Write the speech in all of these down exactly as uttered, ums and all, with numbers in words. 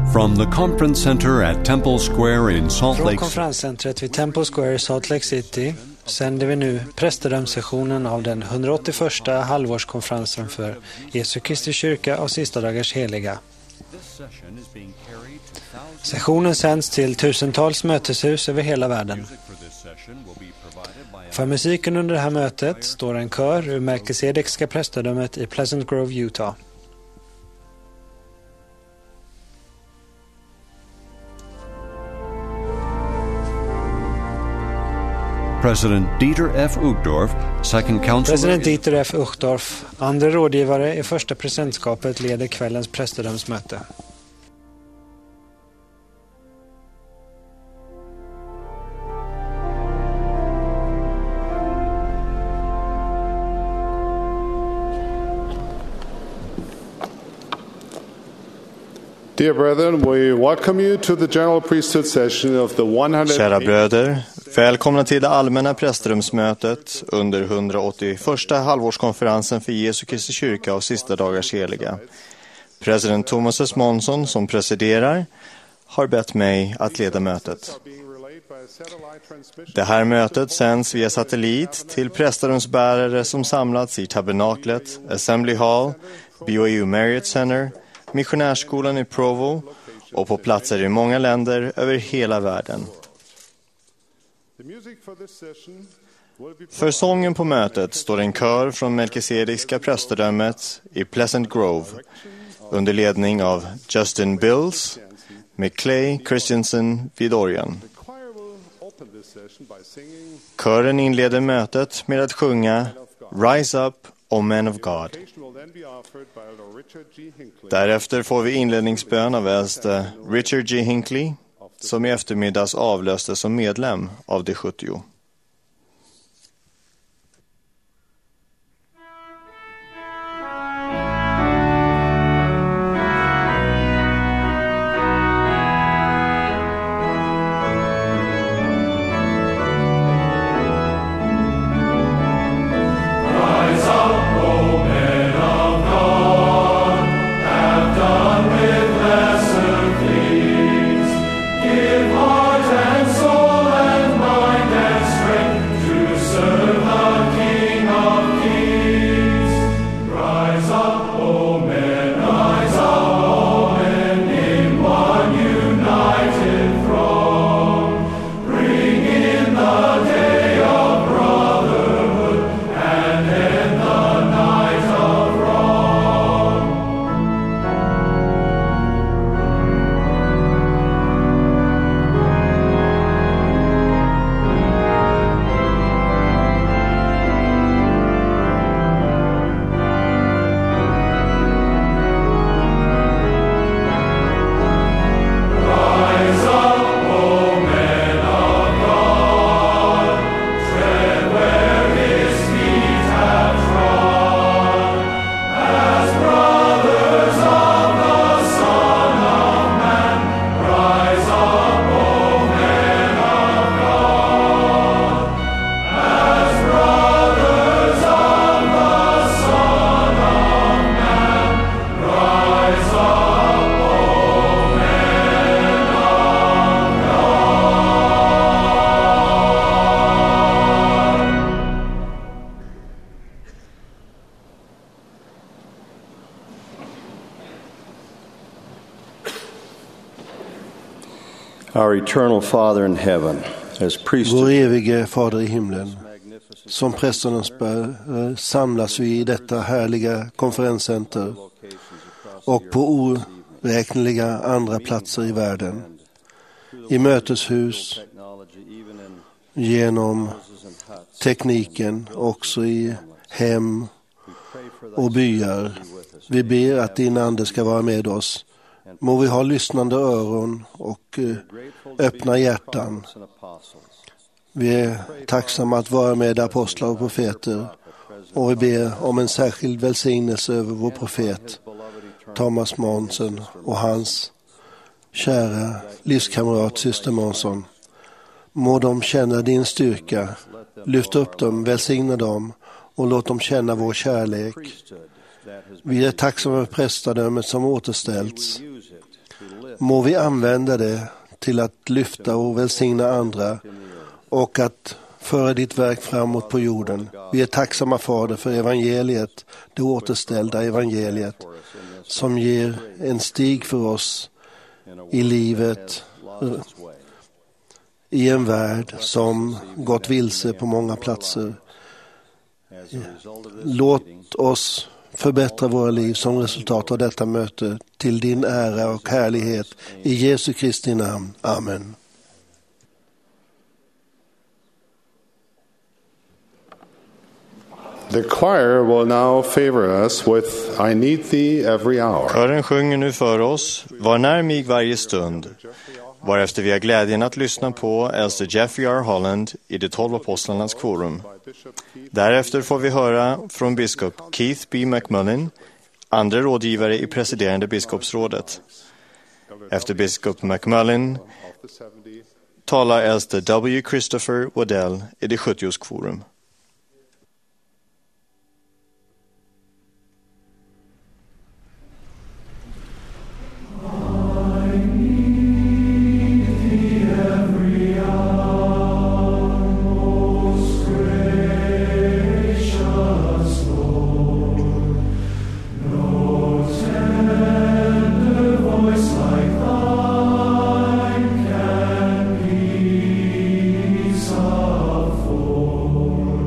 From the conference center at Temple Square in Salt Från Lake konferenscentret vid Temple Square i Salt Lake City sänder vi nu prästedömssessionen av den hundraåttioförsta halvårskonferensen för Jesu Kristi kyrka och sista dagars heliga. Sessionen sänds till tusentals möteshus över hela världen. För musiken under det här mötet står en kör ur Melkisedekska prästedömet i Pleasant Grove, Utah. President Dieter F. Uchtdorf, second counselor. President Dieter F. Uchtdorf, andra rådgivare i första presidentskapet, leder kvällens prästedömsmöte. Dear brethren, we welcome you to the general priesthood session of the one hundred. Kära bröder, välkomna till det allmänna prästedömsmötet under hundraåttioförsta halvårskonferensen för Jesu Kristi kyrka och sista dagars heliga. President Thomas S. Monson, som presiderar, har bett mig att leda mötet. Det här mötet sänds via satellit till prästedömsbärare som samlats i tabernaklet, Assembly Hall, B Y U Marriott Center, missionärskolan i Provo och på platser i många länder över hela världen. För sången på mötet står en kör från Melkisedekska prästedömet i Pleasant Grove under ledning av Justin Bills med Clay Christensen vid orgeln. Kören inleder mötet med att sjunga Rise Up, O Men of God. Därefter får vi inledningsbön av äldste Richard G. Hinckley, som i eftermiddags avlöstes som medlem av de sjuttio. Our eternal Father in heaven, as priest. Vår evige Fader i himlen, som prästernas bär samlas vi i detta härliga konferenscenter och på oräkneliga andra platser i världen, i möteshus, genom tekniken, också i hem och byar. Vi ber att din ande ska vara med oss. Må vi ha lyssnande öron och öppna hjärtan. Vi är tacksamma att vara med apostlar och profeter, och vi ber om en särskild välsignelse över vår profet Thomas Monson och hans kära livskamrat syster Monson. Må de känna din styrka, lyft upp dem, välsigna dem och låt dem känna vår kärlek. Vi är tacksamma för prästadömet som återställts Må vi använda det till att lyfta och välsigna andra och att föra ditt verk framåt på jorden. Vi är tacksamma, Fader, för evangeliet, det återställda evangeliet, som ger en stig för oss i livet i en värld som gått vilse på många platser. Låt oss förbättra våra liv som resultat av detta möte till din ära och härlighet. I Jesu Kristi namn. Amen. The choir will now favor us with I Need Thee Every Hour. Kören sjunger nu för oss, var när mig varje stund, varefter vi har glädjen att lyssna på äldste Jeffrey R. Holland i de tolv apostlarnas korum. Därefter får vi höra från biskop Keith B. McMullen, andra rådgivare i presiderande biskopsrådet. Efter biskop McMullen talar äldste W. Christopher Waddell i det sjuttionde korum. Peace of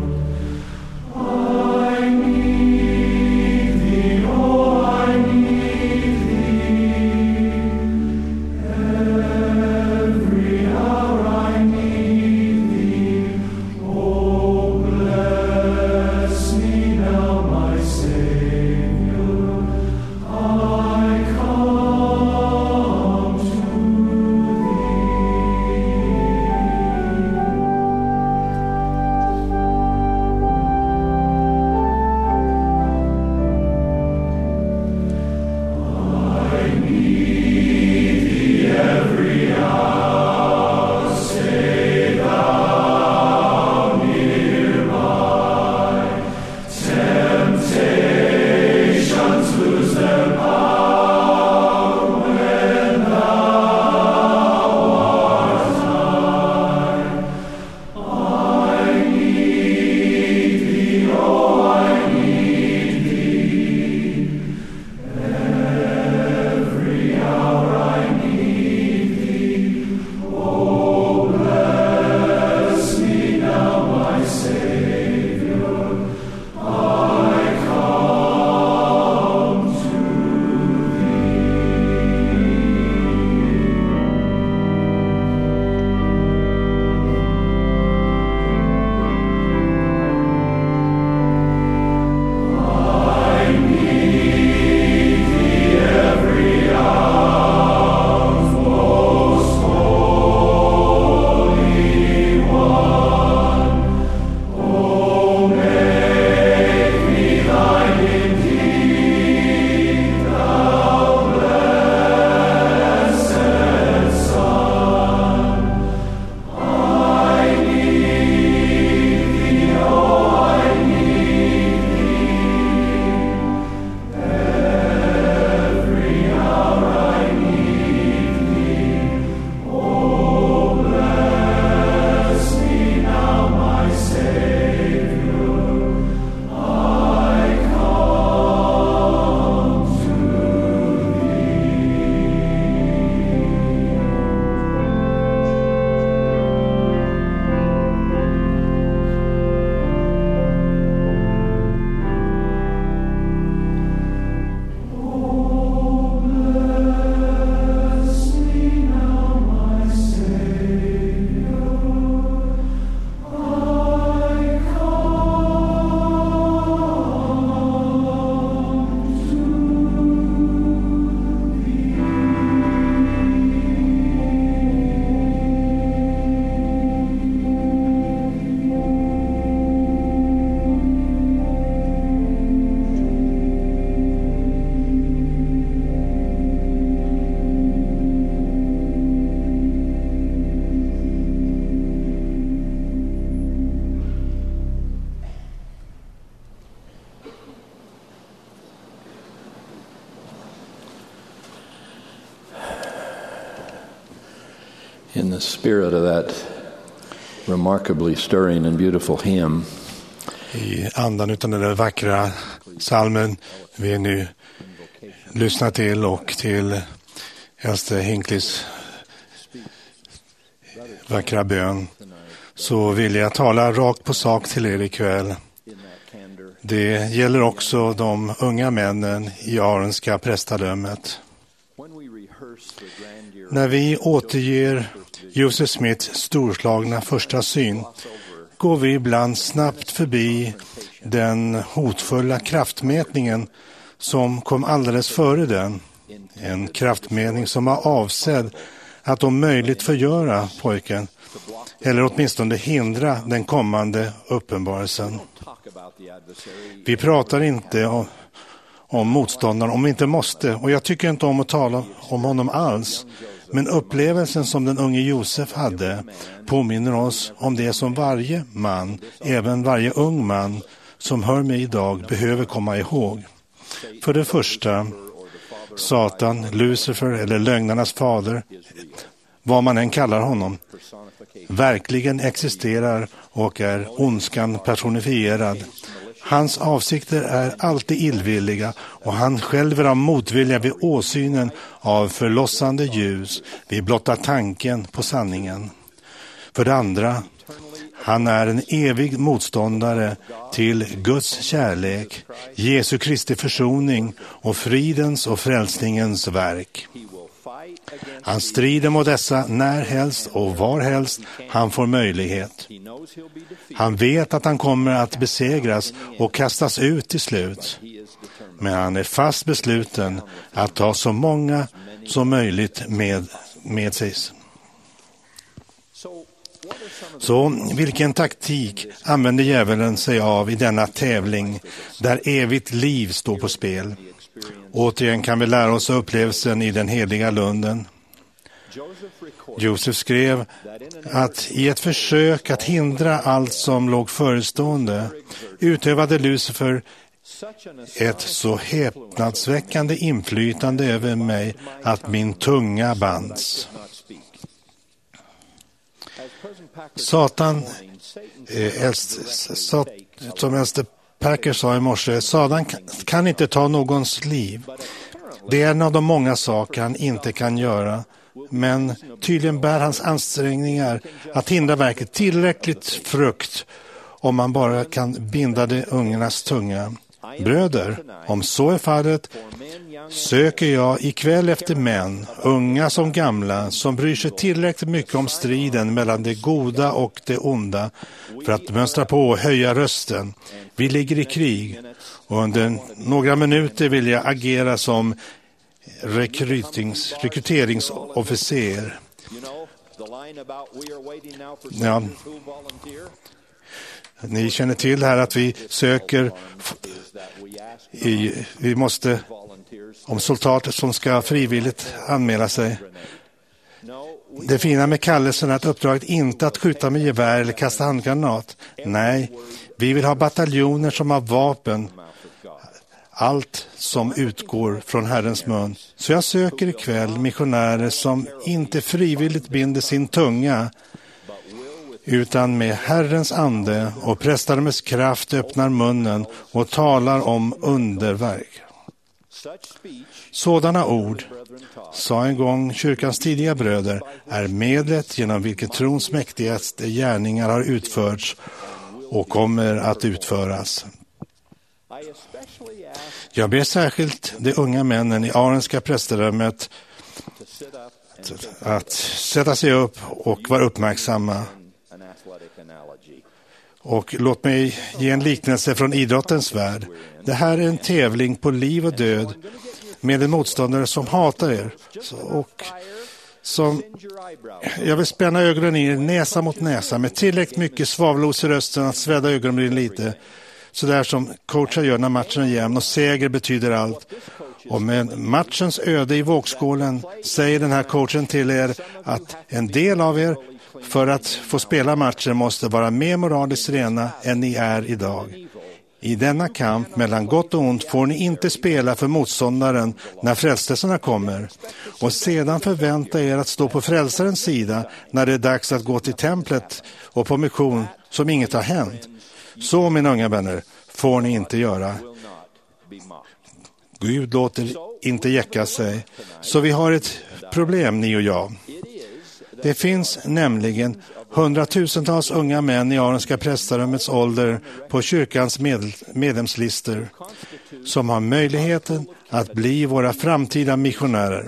in the spirit of that remarkably stirring and beautiful hymn. I andan utan den där vackra salmen vi nu lyssnar till och till äldste Hinkleys vackra bön, så vill jag tala rakt på sak till er ikväll. Det gäller också de unga männen i aronska prästadömet. När vi återger Joseph Smiths storslagna första syn går vi ibland snabbt förbi den hotfulla kraftmätningen som kom alldeles före den. En kraftmätning som var avsedd att om möjligt förgöra pojken, eller åtminstone hindra den kommande uppenbarelsen. Vi pratar inte om, om motståndaren om vi inte måste, och jag tycker inte om att tala om honom alls. Men upplevelsen som den unge Josef hade påminner oss om det som varje man, även varje ung man som hör mig idag, behöver komma ihåg. För det första, Satan, Lucifer eller lögnarnas fader, vad man än kallar honom, verkligen existerar och är ondskan personifierad. Hans avsikter är alltid illvilliga och han själv är av motvilja vid åsynen av förlossande ljus, vid blotta tanken på sanningen. För det andra, han är en evig motståndare till Guds kärlek, Jesu Kristi försoning och fridens och frälsningens verk. Han strider mot dessa när helst och var helst han får möjlighet. Han vet att han kommer att besegras och kastas ut till slut. Men han är fast besluten att ta så många som möjligt med, med sig. Så vilken taktik använder djävulen sig av i denna tävling där evigt liv står på spel? Återigen kan vi lära oss upplevelsen i den heliga lunden. Josef skrev att i ett försök att hindra allt som låg förestående utövade Lucifer ett så häpnadsväckande inflytande över mig att min tunga bands. Satan, eh, äldst, sat, som äldste Parker sa i morse, Satan kan inte ta någons liv. Det är en av de många saker han inte kan göra. Men tydligen bär hans ansträngningar att hindra verket tillräckligt frukt om man bara kan binda de ungarnas tunga. Bröder, om så är fallet, söker jag ikväll efter män, unga som gamla, som bryr sig tillräckligt mycket om striden mellan det goda och det onda för att mönstra på och höja rösten. Vi ligger i krig och under några minuter vill jag agera som rekryterings, rekryteringsofficer. Ja. Ni känner till här att vi söker i, vi måste om soldater som ska frivilligt anmäla sig. Det fina med kallelsen är att uppdraget inte att skjuta med gevär eller kasta handgranat. Nej, vi vill ha bataljoner som har vapen. Allt som utgår från Herrens mun. Så jag söker ikväll missionärer som inte frivilligt binder sin tunga utan med Herrens ande och prästadömets kraft öppnar munnen och talar om underverk. Sådana ord, sa en gång kyrkans tidiga bröder, är medlet genom vilket trons mäktigaste gärningar har utförts och kommer att utföras. Jag ber särskilt de unga männen i aronska prästadömet att sätta sig upp och vara uppmärksamma. Och låt mig ge en liknelse från idrottens värld. Det här är en tävling på liv och död med en motståndare som hatar er. Och som jag vill spänna ögonen i er näsa mot näsa med tillräckligt mycket svavelos i rösten att svädda ögonen lite. Så där som coacher gör när matchen är jämn och seger betyder allt. Och med matchens öde i vågskålen säger den här coachen till er att en del av er för att få spela matchen måste vara mer moraliskt rena än ni är idag. I denna kamp mellan gott och ont får ni inte spela för motståndaren när frestelserna kommer och sedan förvänta er att stå på frälsarens sida när det är dags att gå till templet och på mission som inget har hänt. Så, mina unga vänner, får ni inte göra. Gud låter inte jäcka sig, så vi har ett problem, ni och jag. Det finns nämligen hundratusentals unga män i Aronska prästrummets ålder på kyrkans med- medlemslistor som har möjligheten att bli våra framtida missionärer.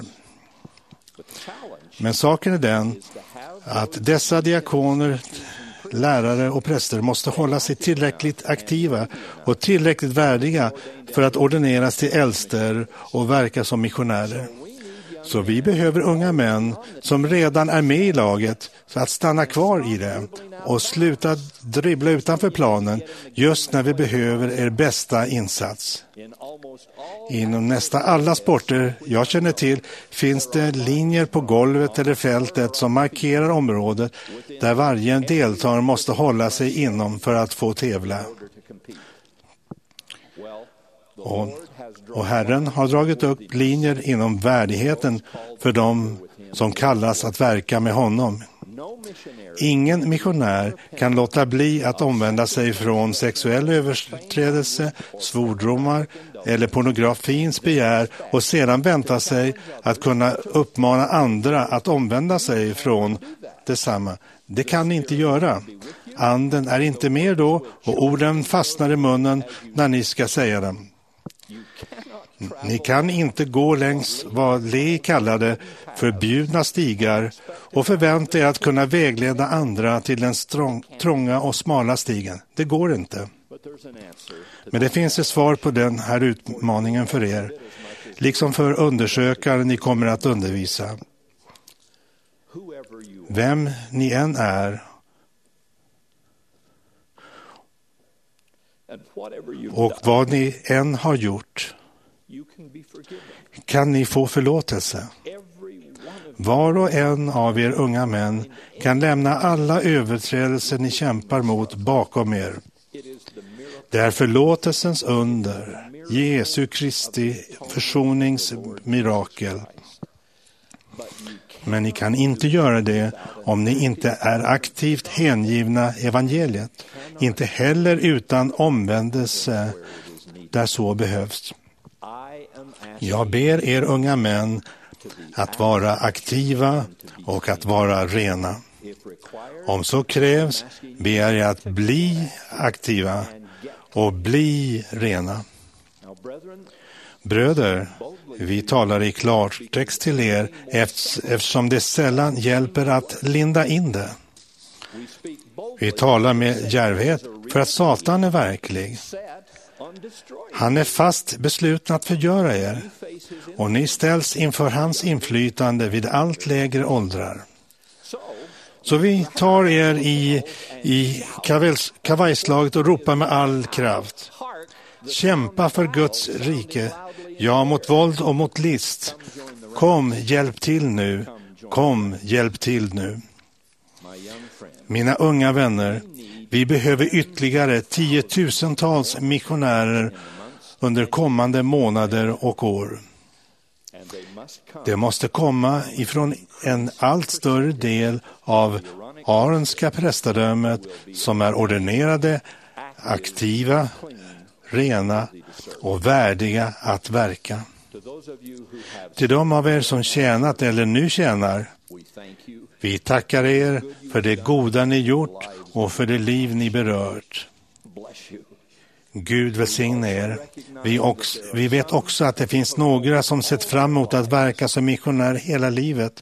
Men saken är den att dessa diakoner, lärare och präster måste hålla sig tillräckligt aktiva och tillräckligt värdiga för att ordineras till äldster och verka som missionärer. Så vi behöver unga män som redan är med i laget så att stanna kvar i det och sluta dribbla utanför planen just när vi behöver er bästa insats. Inom nästan alla sporter jag känner till finns det linjer på golvet eller fältet som markerar området där varje deltagare måste hålla sig inom för att få tävla. Och, och Herren har dragit upp linjer inom värdigheten för dem som kallas att verka med honom. Ingen missionär kan låta bli att omvända sig från sexuell överträdelse, svordomar eller pornografins begär och sedan vänta sig att kunna uppmana andra att omvända sig från detsamma. Det kan ni inte göra. Anden är inte med då och orden fastnar i munnen när ni ska säga dem. Ni kan inte gå längs vad Le kallade förbjudna stigar och förvänta er att kunna vägleda andra till den strång, trånga och smala stigen. Det går inte. Men det finns ett svar på den här utmaningen för er, liksom för undersökare ni kommer att undervisa. Vem ni än är och vad ni än har gjort kan ni få förlåtelse. Var och en av er unga män kan lämna alla överträdelser ni kämpar mot bakom er. Det är förlåtelsens under, Jesu Kristi försoningsmirakel. Men ni kan inte göra det om ni inte är aktivt hängivna evangeliet. Inte heller utan omvändelse där så behövs. Jag ber er unga män att vara aktiva och att vara rena. Om så krävs ber jag att bli aktiva och bli rena. Bröder, vi talar i klartext till er eftersom det sällan hjälper att linda in det. Vi talar med djärvhet för att Satan är verklig. Han är fast besluten att förgöra er och ni ställs inför hans inflytande vid allt lägre åldrar. Så vi tar er i, i kavajslaget och ropar med all kraft. Kämpa för Guds rike, ja mot våld och mot list. Kom, hjälp till nu. Kom, hjälp till nu. Mina unga vänner, vi behöver ytterligare tiotusentals missionärer under kommande månader och år. Det måste komma ifrån en allt större del av Aronska prästadömet som är ordinerade, aktiva, rena och värdiga att verka. Till de av er som tjänat eller nu tjänar, vi tackar er för det goda ni gjort och för det liv ni berört. Gud välsigne er. Vi, också, vi vet också att det finns några som sett fram emot att verka som missionär hela livet.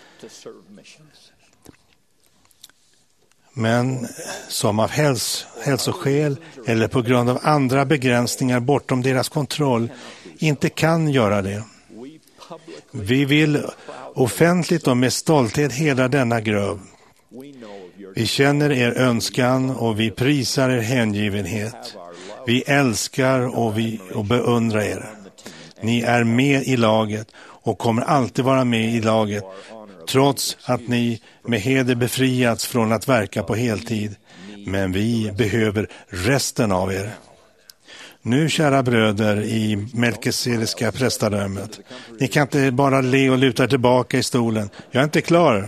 Men som av häls, hälsoskäl eller på grund av andra begränsningar bortom deras kontroll inte kan göra det. Vi vill offentligt och med stolthet hela denna gröv. Vi känner er önskan och vi prisar er hängivenhet. Vi älskar och vi och beundrar er. Ni är med i laget och kommer alltid vara med i laget, trots att ni med heder befriats från att verka på heltid. Men vi behöver resten av er. Nu, kära bröder i melkisedeka prästadömet, ni kan inte bara le och luta tillbaka i stolen. Jag är inte klar.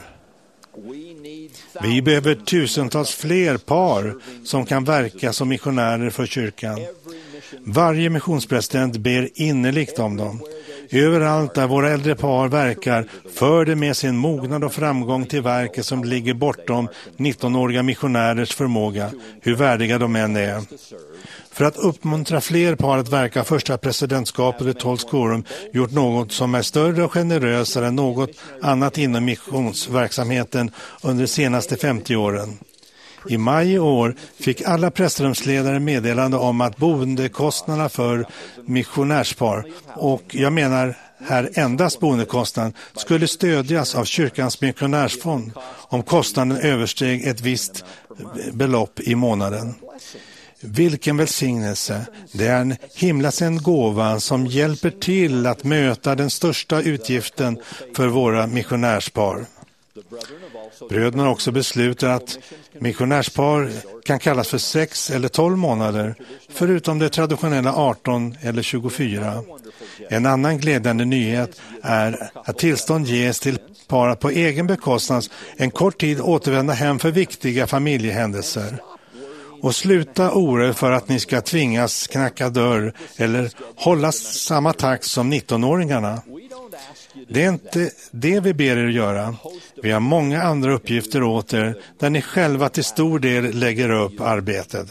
Vi behöver tusentals fler par som kan verka som missionärer för kyrkan. Varje missionspresident ber innerligt om dem. Överallt där våra äldre par verkar för det med sin mognad och framgång till verket som ligger bortom nittonåriga missionärers förmåga, hur värdiga de än är. För att uppmuntra fler par att verka första presidentskapet i Tolls Quorum gjort något som är större och generösare än något annat inom missionsverksamheten under de senaste femtio åren. I maj i år fick alla prästrumsledare meddelande om att boendekostnaderna för missionärspar, och jag menar här endast boendekostnaden, skulle stödjas av kyrkans missionärsfond om kostnaden översteg ett visst belopp i månaden. Vilken välsignelse! Det är en himlasänd gåva som hjälper till att möta den största utgiften för våra missionärspar. Bröderna har också beslutat att missionärspar kan kallas för sex eller tolv månader, förutom det traditionella arton eller tjugofyra. En annan glädjande nyhet är att tillstånd ges till par att på egen bekostnad en kort tid återvända hem för viktiga familjehändelser. Och sluta oroa för att ni ska tvingas knacka dörr eller hålla samma takt som nittonåringarna. Det är inte det vi ber er göra. Vi har många andra uppgifter åt er där ni själva till stor del lägger upp arbetet.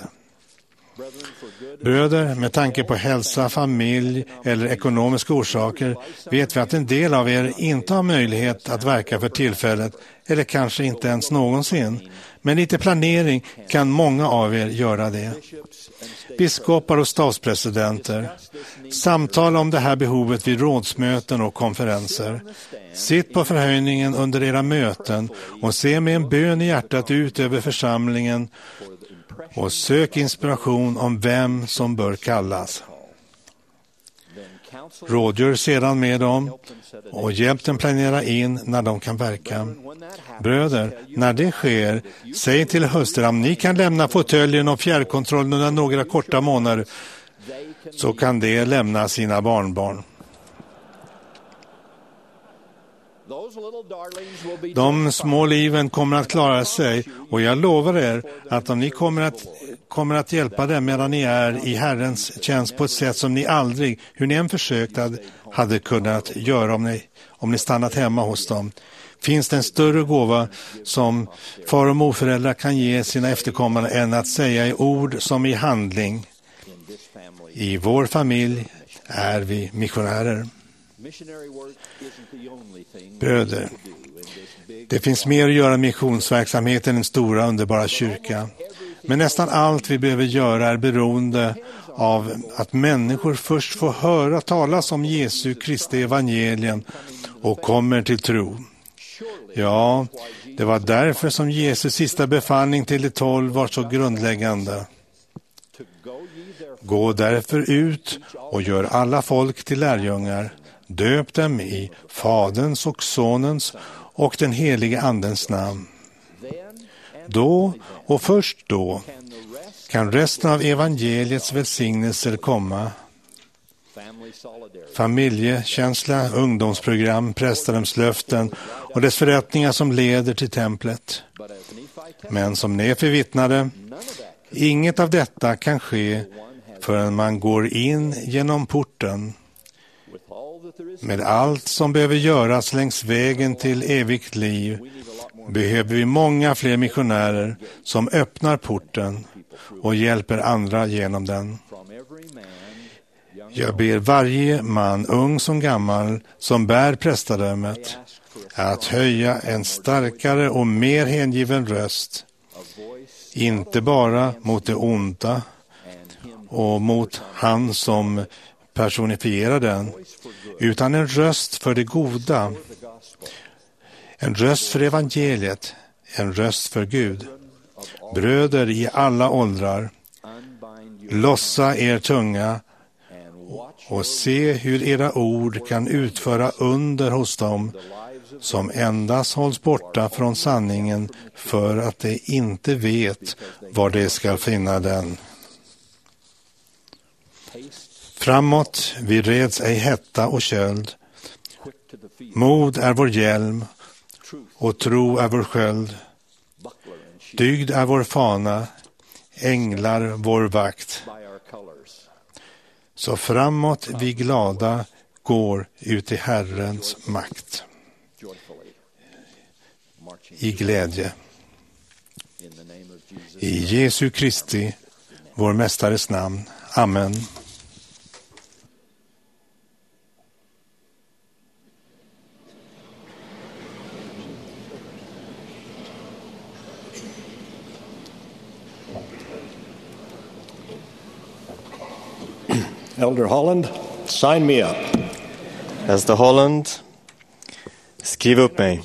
Bröder, med tanke på hälsa, familj eller ekonomiska orsaker vet vi att en del av er inte har möjlighet att verka för tillfället eller kanske inte ens någonsin. Men lite planering kan många av er göra det. Biskopar och statspresidenter, samtala om det här behovet vid rådsmöten och konferenser. Sitt på förhöjningen under era möten och se med en bön i hjärtat ut över församlingen och sök inspiration om vem som bör kallas. Rådgör sedan med dem och hjälp dem planera in när de kan verka. Bröder, när det sker, säg till hustram, ni kan lämna fåtöljen och fjärrkontrollen under några korta månader, så kan de lämna sina barnbarn. De små liven kommer att klara sig, och jag lovar er att om ni kommer att, kommer att hjälpa dem medan ni är i Herrens tjänst på ett sätt som ni aldrig, hur ni än försökt, hade, hade kunnat göra om ni, om ni stannat hemma hos dem. Finns det en större gåva som far- och morföräldrar kan ge sina efterkommande än att säga i ord som i handling? I vår familj är vi missionärer. Bröder, det finns mer att göra missionsverksamheten än en stora underbara kyrka. Men nästan allt vi behöver göra är beroende av att människor först får höra talas om Jesu Kristi evangelien och kommer till tro. Ja, det var därför som Jesus sista befallning till de tolv var så grundläggande. Gå därför ut och gör alla folk till lärjungar. Döp dem i Faderns och Sonens och den helige Andens namn. Då och först då kan resten av evangeliets välsignelser komma. Familjekänsla, ungdomsprogram, prästadömslöften och dess förrättningar som leder till templet. Men som Nefi vittnade, inget av detta kan ske förrän man går in genom porten. Med allt som behöver göras längs vägen till evigt liv behöver vi många fler missionärer som öppnar porten och hjälper andra genom den. Jag ber varje man, ung som gammal, som bär prästadömet att höja en starkare och mer hängiven röst, inte bara mot det onda och mot han som personifierar den, utan en röst för det goda, en röst för evangeliet, en röst för Gud. Bröder i alla åldrar, lossa er tunga och se hur era ord kan utföra under hos dem som endast hålls borta från sanningen för att de inte vet var de ska finna den. Framåt, vi reds ej hetta och köld. Mod är vår hjälm och tro är vår sköld. Dygd är vår fana, änglar vår vakt. Så framåt vi glada går ut i Herrens makt. I glädje. I Jesu Kristi, vår mästares namn. Amen. Elder Holland, sign me up. Elder Holland, skriv upp mig.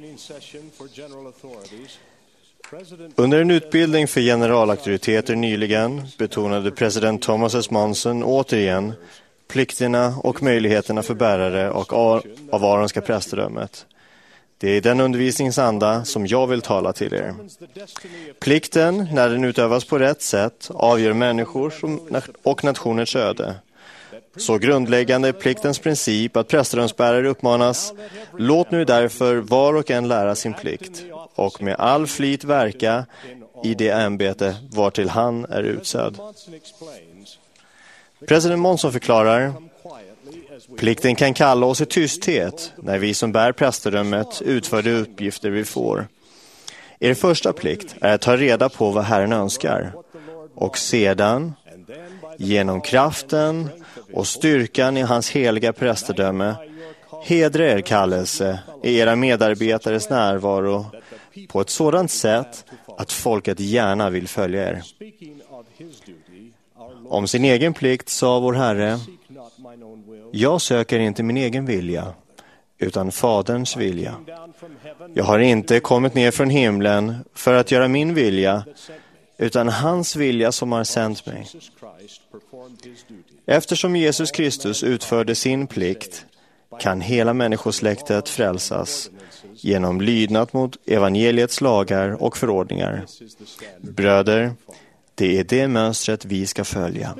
Under en utbildning för generalauktoriteter nyligen betonade president Thomas S. Monson återigen plikterna och möjligheterna för bärare och av aronska prästdömet. Det är i den undervisningsanda som jag vill tala till er. Plikten, när den utövas på rätt sätt, avgör människors och nationers öde. Så grundläggande är pliktens princip att prästdömsbärare uppmanas: låt nu därför var och en lära sin plikt och med all flit verka i det ämbete vartill han är utsedd. President Monson förklarar: plikten kan kalla oss i tysthet när vi som bär prästdömet utför de uppgifter vi får. Er första plikt är att ta reda på vad Herren önskar och sedan, genom kraften och styrkan i hans heliga prästdöme, hedra er kallelse i era medarbetares närvaro på ett sådant sätt att folket gärna vill följa er. Om sin egen plikt sa vår Herre: jag söker inte min egen vilja, utan Faderns vilja. Jag har inte kommit ner från himlen för att göra min vilja, utan hans vilja som har sänt mig. Eftersom Jesus Kristus utförde sin plikt kan hela människosläktet frälsas genom lydnad mot evangeliets lagar och förordningar. Bröder, det är det mönstret vi ska följa.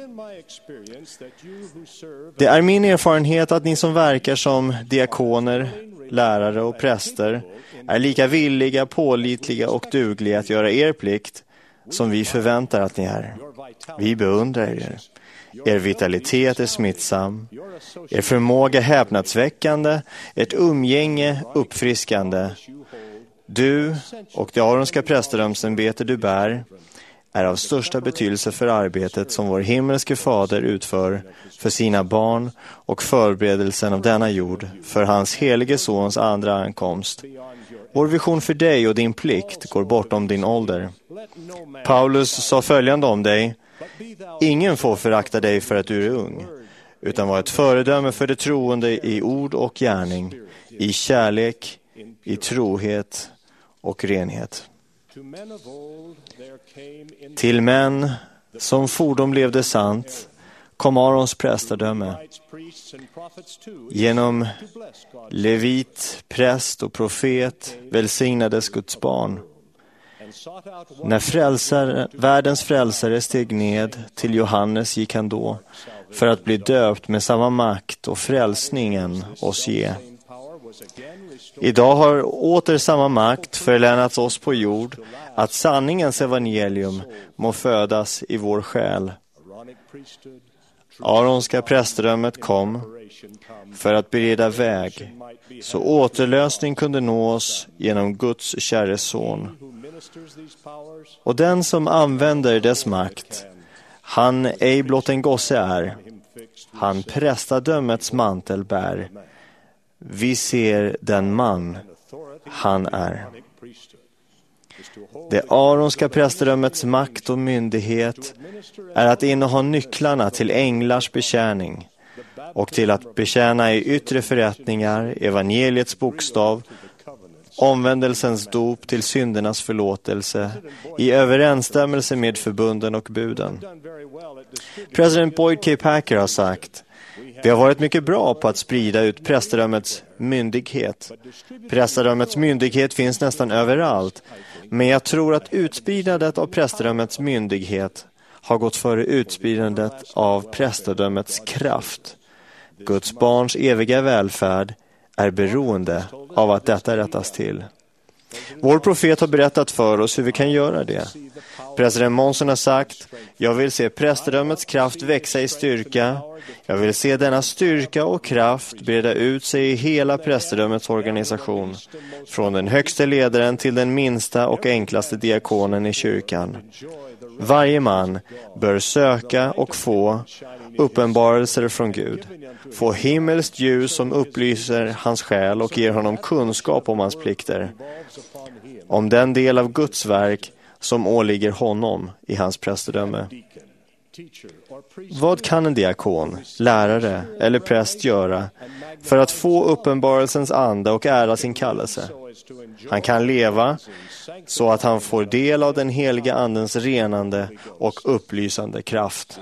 Det är min erfarenhet att ni som verkar som diakoner, lärare och präster är lika villiga, pålitliga och dugliga att göra er plikt som vi förväntar att ni är. Vi beundrar er. Er vitalitet är smittsam, er förmåga häpnadsväckande, ert umgänge uppfriskande. Du och det aronska prästdömsämbete du bär är av största betydelse för arbetet som vår himmelske fader utför för sina barn och förberedelsen av denna jord för hans helige sons andra ankomst. Vår vision för dig och din plikt går bortom din ålder. Paulus sa följande om dig: ingen får förakta dig för att du är ung, utan var ett föredöme för det troende i ord och gärning, i kärlek, i trohet och renhet. Till män som fordom levde sant kom Arons prästadöme. Genom levit, präst och profet välsignades Guds barn. När frälsare, världens frälsare steg ned till Johannes gick han då för att bli döpt med samma makt och frälsningen oss ge. Idag har åter samma makt förlänats oss på jord att sanningens evangelium må födas i vår själ. Aronska prästdömet kom för att bereda väg så återlösning kunde nås genom Guds käre son. Och den som använder dess makt, han ej blott en gosse är, han prästadömets mantel bär. Vi ser den man han är. Det aronska prästdömets makt och myndighet är att inneha nycklarna till änglars betjäning och till att betjäna i yttre förrättningar, evangeliets bokstav, omvändelsens dop till syndernas förlåtelse i överensstämmelse med förbunden och buden. President Boyd K. Packer har sagt: vi har varit mycket bra på att sprida ut prästdömets myndighet. Prästdömets myndighet finns nästan överallt, men jag tror att utspridandet av prästdömets myndighet har gått före utspridandet av prästadömets kraft. Guds barns eviga välfärd är beroende av att detta rättas till. Vår profet har berättat för oss hur vi kan göra det. President Monson har sagt: jag vill se prästadömets kraft växa i styrka. Jag vill se denna styrka och kraft breda ut sig i hela prästadömets organisation, från den högsta ledaren till den minsta och enklaste diakonen i kyrkan. Varje man bör söka och få uppenbarelser från Gud, få himmelskt ljus som upplyser hans själ och ger honom kunskap om hans plikter, om den del av Guds verk som åligger honom i hans prästdöme. Vad kan en diakon, lärare eller präst göra för att få uppenbarelsens ande och ära sin kallelse? Han kan leva så att han får del av den heliga andens renande och upplysande kraft.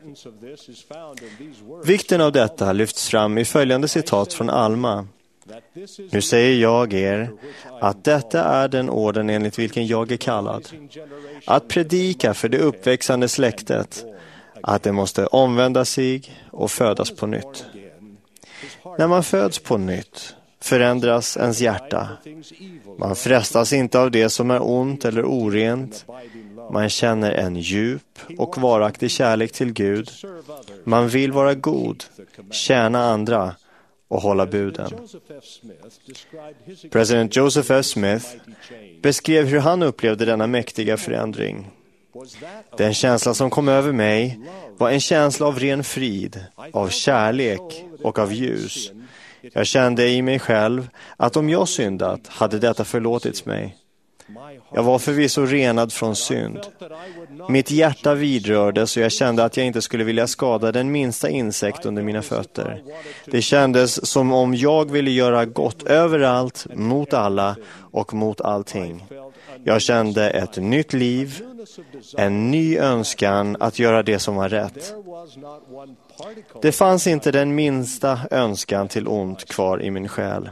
Vikten av detta lyfts fram i följande citat från Alma. Nu säger jag er att detta är den orden enligt vilken jag är kallad. Att predika för det uppväxande släktet att det måste omvända sig och födas på nytt. När man föds på nytt förändras ens hjärta. Man frestas inte av det som är ont eller orent. Man känner en djup och varaktig kärlek till Gud. Man vill vara god, tjäna andra och hålla buden. President Joseph F. Smith beskrev hur han upplevde denna mäktiga förändring. Den känsla som kom över mig var en känsla av ren frid, av kärlek och av ljus. Jag kände i mig själv att om jag syndat hade detta förlåtits mig. Jag var förvisso renad från synd. Mitt hjärta vidrördes och jag kände att jag inte skulle vilja skada den minsta insekt under mina fötter. Det kändes som om jag ville göra gott överallt, mot alla och mot allting. Jag kände ett nytt liv, en ny önskan att göra det som var rätt. Det fanns inte den minsta önskan till ont kvar i min själ.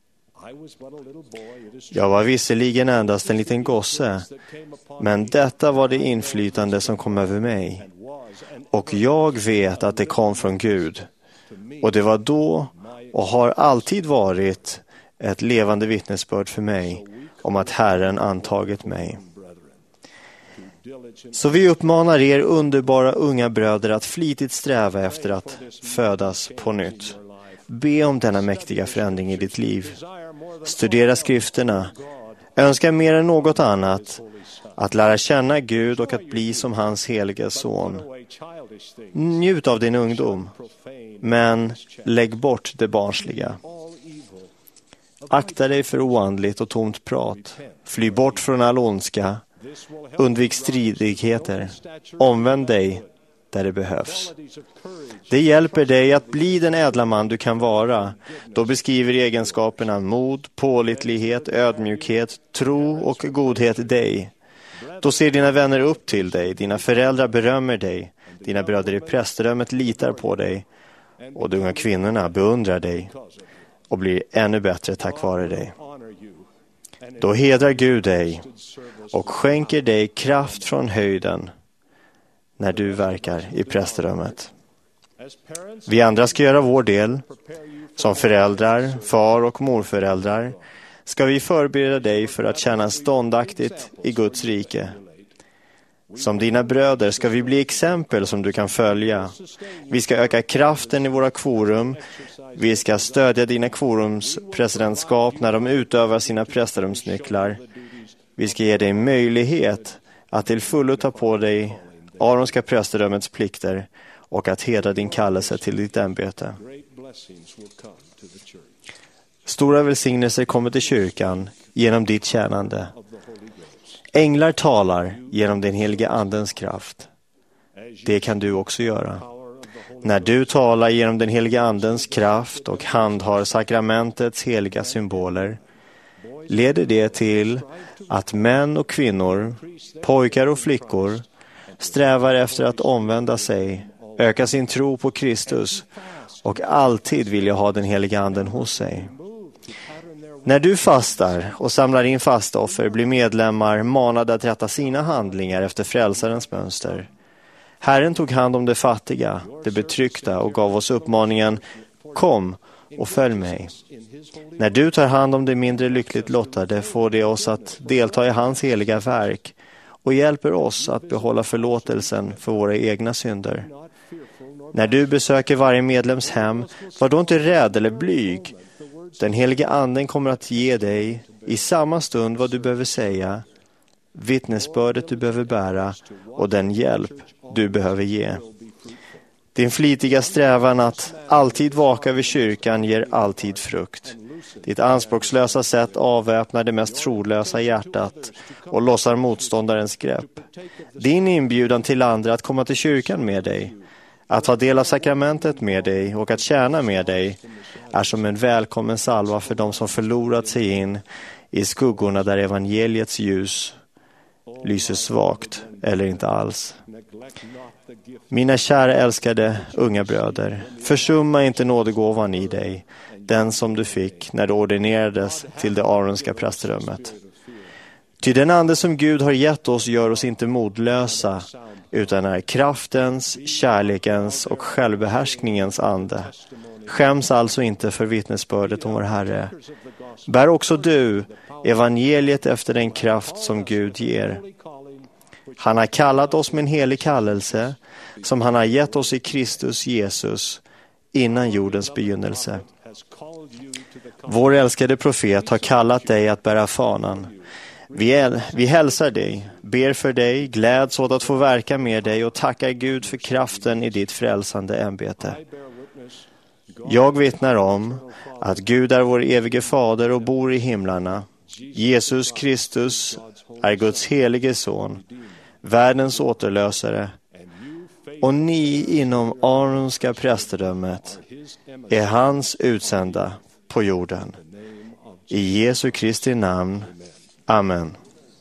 Jag var visserligen endast en liten gosse, men detta var det inflytande som kom över mig. Och jag vet att det kom från Gud. Och det var då och har alltid varit ett levande vittnesbörd för mig om att Herren antagit mig. Så vi uppmanar er underbara unga bröder att flitigt sträva efter att födas på nytt. Be om denna mäktiga förändring i ditt liv. Studera skrifterna. Önska mer än något annat att lära känna Gud och att bli som hans heliga son. Njut av din ungdom, men lägg bort det barnsliga. Akta dig för oandligt och tomt prat. Fly bort från all ondska. Undvik stridigheter. Omvänd dig där det behövs. Det hjälper dig att bli den ädla man du kan vara. Då beskriver egenskaperna mod, pålitlighet, ödmjukhet, tro och godhet dig. Då ser dina vänner upp till dig, dina föräldrar berömmer dig, dina bröder i prästrummet litar på dig och de unga kvinnorna beundrar dig och blir ännu bättre tack vare dig. Då hedrar Gud dig och skänker dig kraft från höjden när du verkar i prästrummet. Vi andra ska göra vår del. Som föräldrar, far och morföräldrar ska vi förbereda dig för att känna ståndaktigt i Guds rike. Som dina bröder ska vi bli exempel som du kan följa. Vi ska öka kraften i våra kvorum. Vi ska stödja dina kvorums presidentskap när de utövar sina prästrumsnycklar. Vi ska ge dig möjlighet att till fullo ta på dig Aronska prästerumets plikter och att hedra din kallelse till ditt ämbete. Stora välsignelser kommer till kyrkan genom ditt tjänande. Änglar talar genom den heliga andens kraft. Det kan du också göra. När du talar genom den heliga andens kraft och handhar sakramentets heliga symboler, leder det till att män och kvinnor, pojkar och flickor strävar efter att omvända sig, öka sin tro på Kristus och alltid vilja ha den heliga anden hos sig. När du fastar och samlar in fastoffer blir medlemmar manade att rätta sina handlingar efter frälsarens mönster. Herren tog hand om de fattiga, de betryckta och gav oss uppmaningen: kom och följ mig. När du tar hand om de mindre lyckligt lottade får det oss att delta i hans heliga verk och hjälper oss att behålla förlåtelsen för våra egna synder. När du besöker varje medlems hem, var då inte rädd eller blyg. Den heliga anden kommer att ge dig i samma stund vad du behöver säga, vittnesbördet du behöver bära och den hjälp du behöver ge. Din flitiga strävan att alltid vaka vid kyrkan ger alltid frukt. Ditt anspråkslösa sätt avväpnar det mest trolösa hjärtat och lossar motståndarens grepp. Din inbjudan till andra att komma till kyrkan med dig, att ta del av sakramentet med dig och att tjäna med dig är som en välkommen salva för dem som förlorat sig in i skuggorna där evangeliets ljus lyser svagt eller inte alls. Mina kära älskade unga bröder, försumma inte nådegåvan i dig, den som du fick när du ordinerades till det aronska prästrummet. Ty den ande som Gud har gett oss gör oss inte modlösa, utan är kraftens, kärlekens och självbehärskningens ande. Skäms alltså inte för vittnesbördet om vår Herre. Bär också du evangeliet efter den kraft som Gud ger. Han har kallat oss med en helig kallelse som han har gett oss i Kristus Jesus innan jordens begynnelse. Vår älskade profet har kallat dig att bära fanan. Vi, äl- vi hälsar dig, ber för dig, gläds åt att få verka med dig och tackar Gud för kraften i ditt frälsande ämbete. Jag vittnar om att Gud är vår evige fader och bor i himlarna. Jesus Kristus är Guds helige son, världens återlösare. Och ni inom aronska prästerdömet är hans utsända på jorden. I Jesu Kristi namn. Amen.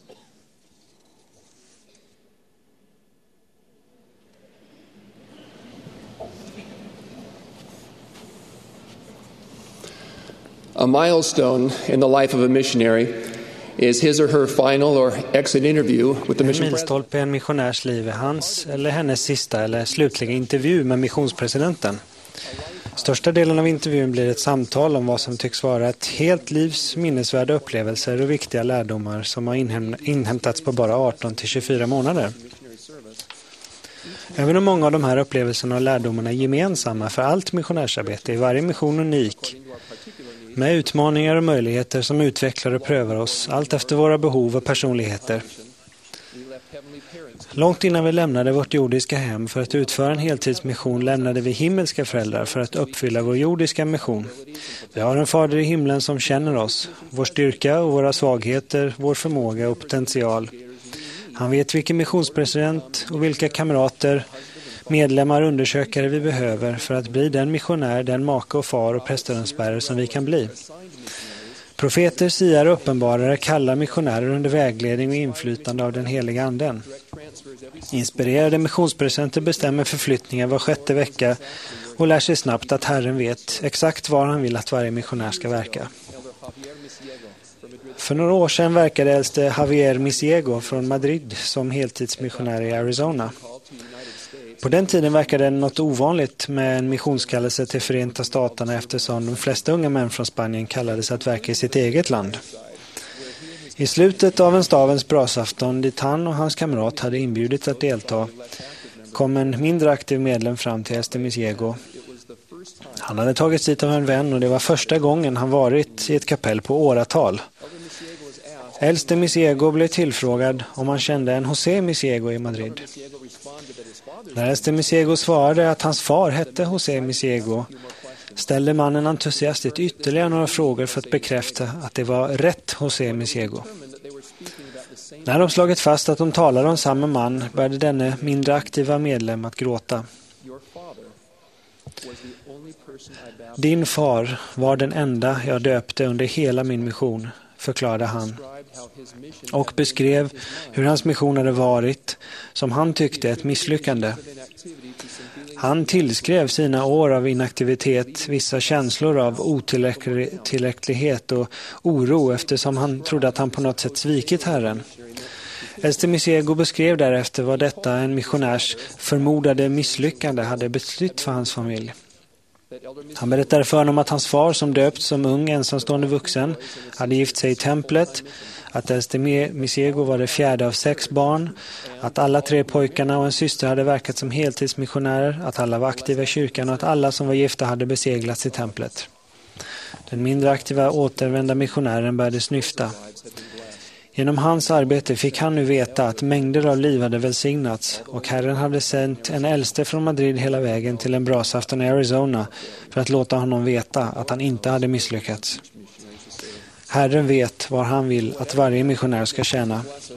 A milestone in the life of a missionary is his or her final or exit interview with the mission president. En milstolpe i en missionärs liv är hans eller hennes sista eller slutliga intervju med missionspresidenten. Största delen av intervjun blir ett samtal om vad som tycks vara ett helt livs minnesvärda upplevelser och viktiga lärdomar som har inhäm- inhämtats på bara arton till tjugofyra månader. Även om många av de här upplevelserna och lärdomarna är gemensamma för allt missionärsarbete är varje mission unik, med utmaningar och möjligheter som utvecklar och prövar oss allt efter våra behov och personligheter. Långt innan vi lämnade vårt jordiska hem för att utföra en heltidsmission lämnade vi himmelska föräldrar för att uppfylla vår jordiska mission. Vi har en fader i himlen som känner oss, vår styrka och våra svagheter, vår förmåga och potential. Han vet vilken missionspresident och vilka kamrater, medlemmar och undersökare vi behöver för att bli den missionär, den make och far och prästörensbärare som vi kan bli. Profeter, siare och uppenbarare kallar missionärer under vägledning och inflytande av den heliga anden. Inspirerade missionspresidenter bestämmer förflyttningar var sjätte vecka och lär sig snabbt att Herren vet exakt var han vill att varje missionär ska verka. För några år sedan verkade äldste Javier Misiego från Madrid som heltidsmissionär i Arizona. På den tiden verkade det något ovanligt med en missionskallelse till Förenta Staterna eftersom de flesta unga män från Spanien kallades att verka i sitt eget land. I slutet av en stavens brasafton dit han och hans kamrat hade inbjudit att delta kom en mindre aktiv medlem fram till äldste Misiego. Han hade tagits dit av en vän och det var första gången han varit i ett kapell på åratal. Äldste Misiego blev tillfrågad om han kände en José Misiego i Madrid. När äldste Misiego svarade att hans far hette José Misiego ställde mannen entusiastiskt ytterligare några frågor för att bekräfta att det var rätt José Misiego. När de slagit fast att de talade om samma man började denne mindre aktiva medlem att gråta. Din far var den enda jag döpte under hela min mission, förklarade han. Och beskrev hur hans mission hade varit, som han tyckte, ett misslyckande. Han tillskrev sina år av inaktivitet vissa känslor av otillräcklighet och oro eftersom han trodde att han på något sätt svikit Herren. Äldste Misiego beskrev därefter vad detta en missionärs förmodade misslyckande hade betytt för hans familj. Han berättade för honom att hans far, som döpts som ung ensamstående vuxen, hade gift sig i templet, att äldste Misiego var det fjärde av sex barn, att alla tre pojkarna och en syster hade verkat som heltidsmissionärer, att alla var aktiva i kyrkan och att alla som var gifta hade beseglats i templet. Den mindre aktiva återvända missionären började snyfta. Genom hans arbete fick han nu veta att mängder av liv hade välsignats och Herren hade sänt en äldste från Madrid hela vägen till en brasafton i Arizona för att låta honom veta att han inte hade misslyckats. Herren vet var han vill att varje missionär ska tjäna.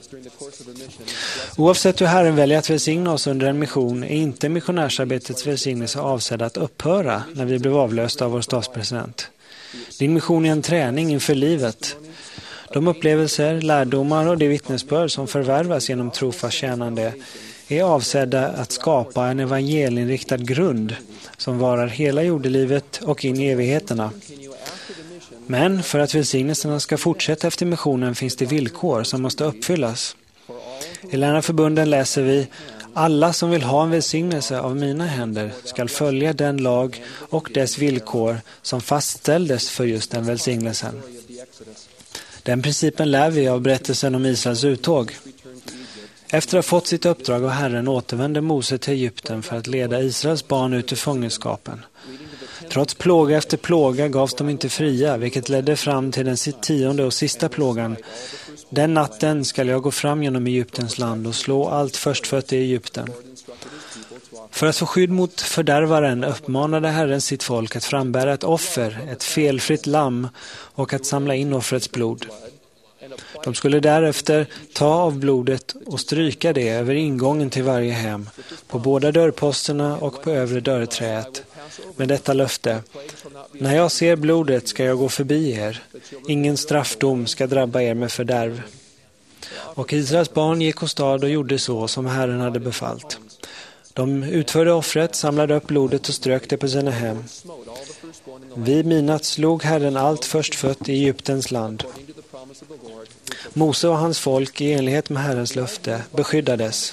Oavsett hur Herren väljer att välsigna oss under en mission är inte missionärsarbetets välsignelse avsedd att upphöra när vi blev avlösta av vår statspresident. Din mission är en träning inför livet. De upplevelser, lärdomar och det vittnesbörd som förvärvas genom trofast tjänande är avsedda att skapa en evangelieinriktad grund som varar hela jordelivet och in i evigheterna. Men för att välsignelserna ska fortsätta efter missionen finns det villkor som måste uppfyllas. I lärarförbunden läser vi: alla som vill ha en välsignelse av mina händer ska följa den lag och dess villkor som fastställdes för just den välsignelsen. Den principen lär vi av berättelsen om Israels uttåg. Efter att ha fått sitt uppdrag av Herren återvände Mose till Egypten för att leda Israels barn ut ur fångenskapen. Trots plåga efter plåga gavs de inte fria, vilket ledde fram till den tionde och sista plågan. Den natten skall jag gå fram genom Egyptens land och slå allt förstfött i Egypten. För att få skydd mot fördärvaren uppmanade Herren sitt folk att frambära ett offer, ett felfritt lamm, och att samla in offrets blod. De skulle därefter ta av blodet och stryka det över ingången till varje hem, på båda dörrposterna och på övre dörrträet. Med detta löfte: när jag ser blodet ska jag gå förbi er. Ingen straffdom ska drabba er med fördärv. Och Israels barn gick åstad och gjorde så som Herren hade befallt. De utförde offret, samlade upp blodet och strök det på sina hem. Vid midnatt slog Herren allt förstfött i Egyptens land. Mose och hans folk, i enlighet med Herrens löfte, beskyddades.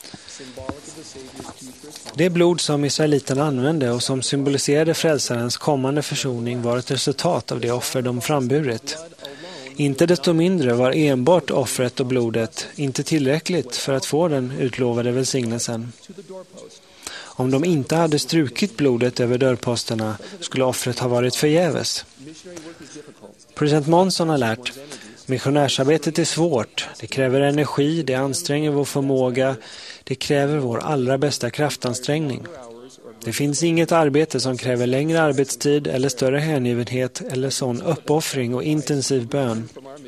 Det blod som israeliterna använde och som symboliserade frälsarens kommande försoning var ett resultat av det offer de framburit. Inte desto mindre var enbart offret och blodet inte tillräckligt för att få den utlovade välsignelsen. Om de inte hade strukit blodet över dörrposterna skulle offret ha varit förgäves. President Monson har lärt: missionärsarbetet är svårt. Det kräver energi, det anstränger vår förmåga, det kräver vår allra bästa kraftansträngning. Det finns inget arbete som kräver längre arbetstid eller större hängivenhet eller sån uppoffring och intensiv bön.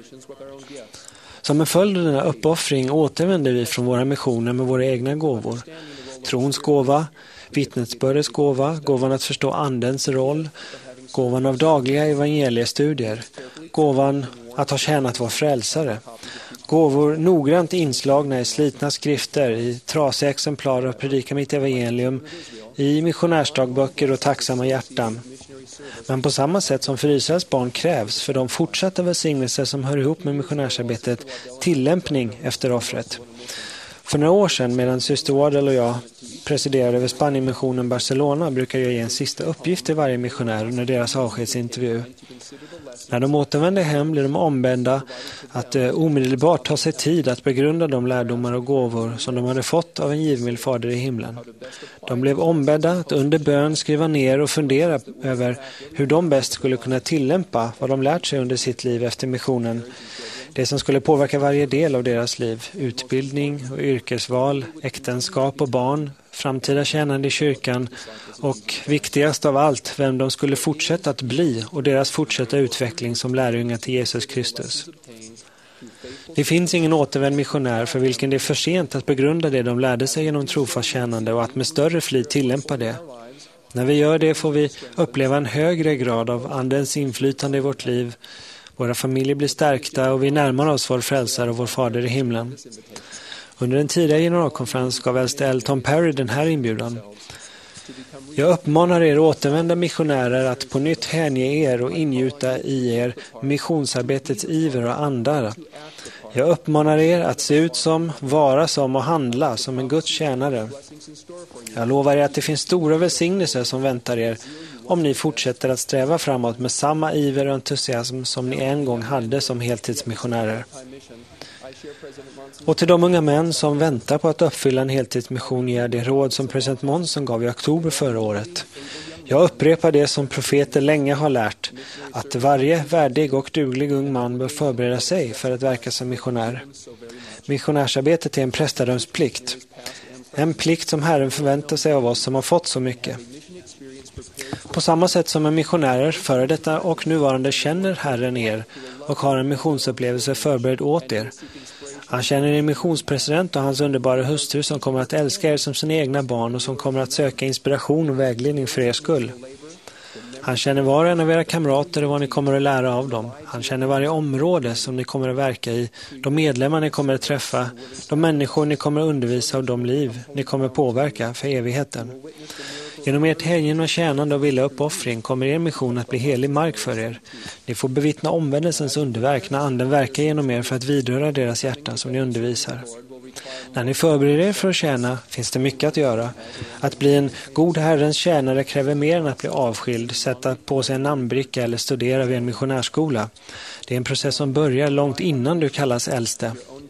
Som en följd av denna uppoffring återvänder vi från våra missioner med våra egna gåvor. Trons gåva, vittnesbördets gåva, gåvan att förstå andens roll, gåvan av dagliga evangeliestudier, gåvan att ha tjänat vår frälsare. Gåvor noggrant inslagna i slitna skrifter, i trasiga exemplar av Predika mitt evangelium, i missionärsdagböcker och tacksamma hjärtan. Men på samma sätt som för Israels barn krävs för de fortsatta välsignelser som hör ihop med missionärsarbetet tillämpning efter offret. För några år sedan, medan syster Wardell och jag presiderade över Spanienmissionen Barcelona, brukade jag ge en sista uppgift till varje missionär under deras avskedsintervju. När de återvände hem blev de ombedda att eh, omedelbart ta sig tid att begrunda de lärdomar och gåvor som de hade fått av en givmild fader i himlen. De blev ombedda att under bön skriva ner och fundera över hur de bäst skulle kunna tillämpa vad de lärt sig under sitt liv efter missionen. Det som skulle påverka varje del av deras liv: utbildning och yrkesval, äktenskap och barn, framtida tjänande i kyrkan och viktigast av allt, vem de skulle fortsätta att bli och deras fortsatta utveckling som lärjungar till Jesus Kristus. Det finns ingen återvänd missionär för vilken det är för sent att begrunda det de lärde sig genom trofast tjänande och att med större flit tillämpa det. När vi gör det får vi uppleva en högre grad av andens inflytande i vårt liv. Våra familjer blir stärkta och vi närmar oss vår frälsare och vår fader i himlen. Under en tidigare generalkonferens gav äldste L. Tom Perry den här inbjudan. Jag uppmanar er återvända missionärer att på nytt hänge er och ingjuta i er missionsarbetets iver och andar. Jag uppmanar er att se ut som, vara som och handla som en Guds tjänare. Jag lovar er att det finns stora välsignelser som väntar er om ni fortsätter att sträva framåt med samma iver och entusiasm som ni en gång hade som heltidsmissionärer. Och till de unga män som väntar på att uppfylla en heltidsmission ger det råd som president Monson gav i oktober förra året. Jag upprepar det som profeter länge har lärt, att varje värdig och duglig ung man bör förbereda sig för att verka som missionär. Missionärsarbetet är en prästadömsplikt. En plikt som Herren förväntar sig av oss som har fått så mycket. På samma sätt som en missionärer, före detta och nuvarande, känner Herren er och har en missionsupplevelse förberedd åt er. Han känner en missionspresident och hans underbara hustru som kommer att älska er som sina egna barn och som kommer att söka inspiration och vägledning för er skull. Han känner var och en av era kamrater och vad ni kommer att lära av dem. Han känner varje område som ni kommer att verka i, de medlemmar ni kommer att träffa, de människor ni kommer att undervisa och de liv ni kommer att påverka för evigheten. Genom ert hängivna tjänande och vilja uppoffring kommer er mission att bli helig mark för er. Ni får bevittna omvändelsens underverk när anden verkar genom er för att vidröra deras hjärtan som ni undervisar. När ni förbereder er för att tjäna finns det mycket att göra. Att bli en god Herrens tjänare kräver mer än att bli avskild, sätta på sig en namnbricka eller studera vid en missionärskola. Det är en process som börjar långt innan du kallas äldste.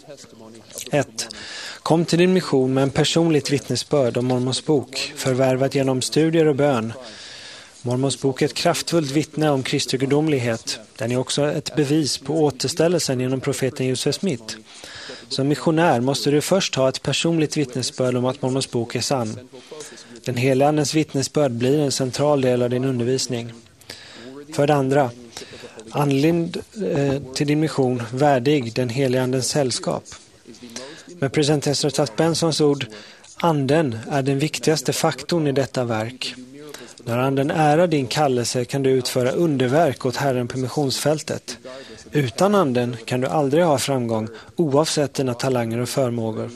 ett. Kom till din mission med en personligt vittnesbörd om Mormons bok, förvärvat genom studier och bön. Mormons bok är ett kraftfullt vittne om Kristi gudomlighet. Den är också ett bevis på återställelsen genom profeten Joseph Smith. Som missionär måste du först ha ett personligt vittnesbörd om att Mormons bok är sann. Den heliga andens vittnesbörd blir en central del av din undervisning. För det andra, anlind eh, till din mission värdig den heliga andens sällskap. Med president Ezra Taft Bensons ord, anden är den viktigaste faktorn i detta verk. När anden ärar din kallelse kan du utföra underverk åt Herren på missionsfältet. Utan anden kan du aldrig ha framgång, oavsett dina talanger och förmågor.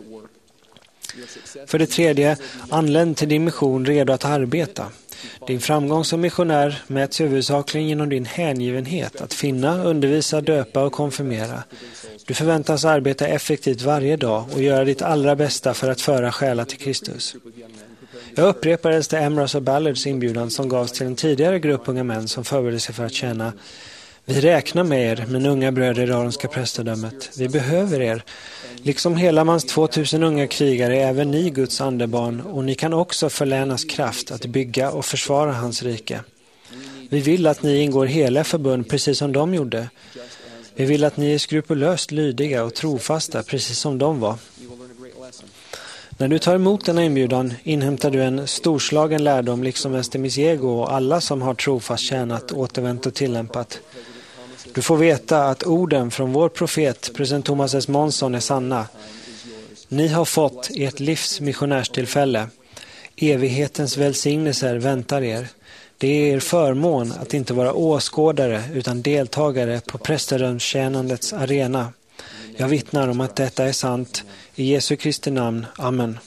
För det tredje, anländ till din mission redo att arbeta. Din framgång som missionär mäts huvudsakligen genom din hängivenhet att finna, undervisa, döpa och konfirmera. Du förväntas arbeta effektivt varje dag och göra ditt allra bästa för att föra själar till Kristus. Jag upprepar äldste Emrys och Ballards inbjudan som gavs till en tidigare grupp unga män som förberedde sig för att tjäna. Vi räknar med er, mina unga bröder i det aronska prästadömet. Vi behöver er. Liksom hela mans tvåtusen unga krigare är även ni Guds andebarn och ni kan också förlänas kraft att bygga och försvara hans rike. Vi vill att ni ingår hela förbund precis som de gjorde. Vi vill att ni är skrupulöst lydiga och trofasta precis som de var. När du tar emot denna inbjudan inhämtar du en storslagen lärdom liksom Ester Misiego och alla som har trofast tjänat, återvänt och tillämpat. Du får veta att orden från vår profet, president Thomas S. Monson, är sanna. Ni har fått ert livs missionärstillfälle. Evighetens välsignelser väntar er. Det är er förmån att inte vara åskådare utan deltagare på prästadömstjänandets arena. Jag vittnar om att detta är sant. I Jesu Kristi namn. Amen.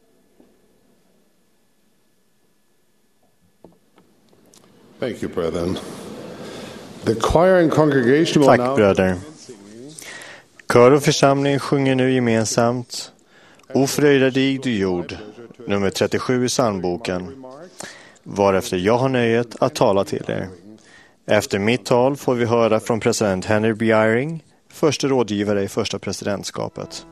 Thank you, brethren. The choir and congregation will Tack, now... bröder. Kör och församling sjunger nu gemensamt O fröjda dig du jord, nummer trettiosju i psalmboken, varefter jag har nöjet att tala till er. Efter mitt tal får vi höra från president Henry B. Eyring, första rådgivare i första presidentskapet.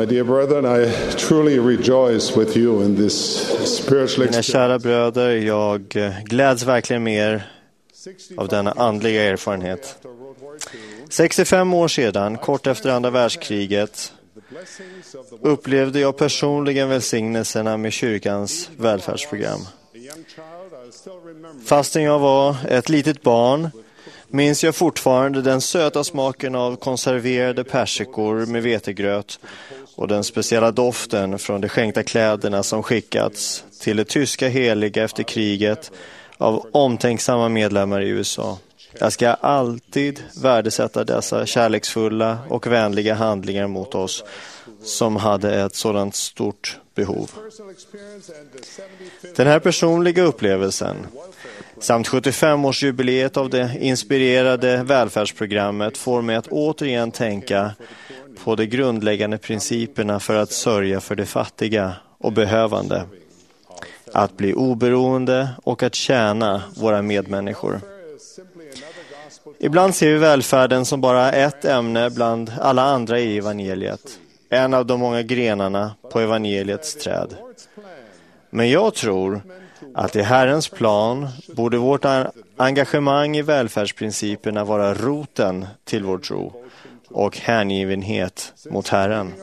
My dear brethren, I truly rejoice with you in this spiritual Mina kära bröder, jag gläds verkligen med er av denna andliga erfarenhet. sextiofem år sedan, kort efter andra världskriget, upplevde jag personligen välsignelserna med kyrkans välfärdsprogram. Fastän jag var ett litet barn minns jag fortfarande den söta smaken av konserverade persikor med vetegröt och den speciella doften från de skänkta kläderna som skickats till det tyska heliga efter kriget av omtänksamma medlemmar i U S A. Jag ska alltid värdesätta dessa kärleksfulla och vänliga handlingar mot oss som hade ett sådant stort behov. Den här personliga upplevelsen samt sjuttiofem-årsjubileet av det inspirerade välfärdsprogrammet får mig att återigen tänka på de grundläggande principerna för att sörja för de fattiga och behövande, att bli oberoende och att tjäna våra medmänniskor. Ibland ser vi välfärden som bara ett ämne bland alla andra i evangeliet, en av de många grenarna på evangeliets träd. Men jag tror att i Herrens plan borde vårt engagemang i välfärdsprinciperna vara roten till vår tro och hängivenhet mot Herren.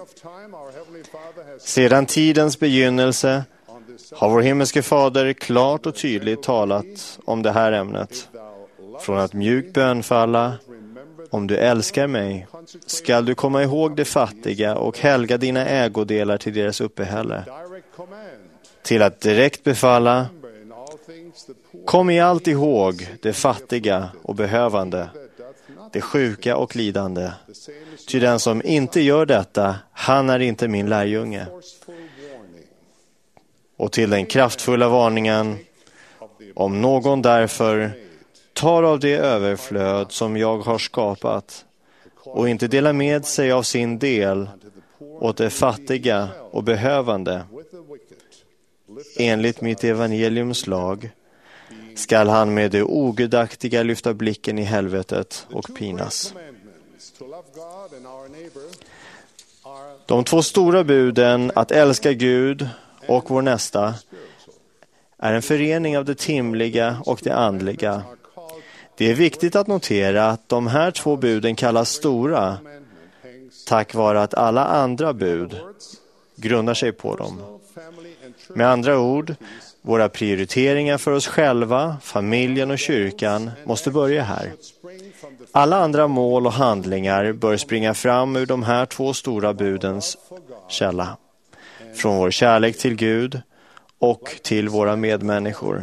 Sedan tidens begynnelse har vår himmelske fader klart och tydligt talat om det här ämnet. Från att mjukt bönfalla, om du älskar mig, skall du komma ihåg det fattiga och helga dina ägodelar till deras uppehälle. Till att direkt befalla, kom i allt ihåg det fattiga och behövande, det sjuka och lidande. Ty den som inte gör detta, han är inte min lärjunge. Och till den kraftfulla varningen, om någon därför tar av det överflöd som jag har skapat och inte delar med sig av sin del åt det fattiga och behövande, enligt mitt evangeliums lag, skall han med det ogudaktiga lyfta blicken i helvetet och pinas. De två stora buden, att älska Gud och vår nästa, är en förening av det timliga och det andliga. Det är viktigt att notera att de här två buden kallas stora, tack vare att alla andra bud grundar sig på dem. Med andra ord, våra prioriteringar för oss själva, familjen och kyrkan måste börja här. Alla andra mål och handlingar bör springa fram ur de här två stora budens källa. Från vår kärlek till Gud och till våra medmänniskor.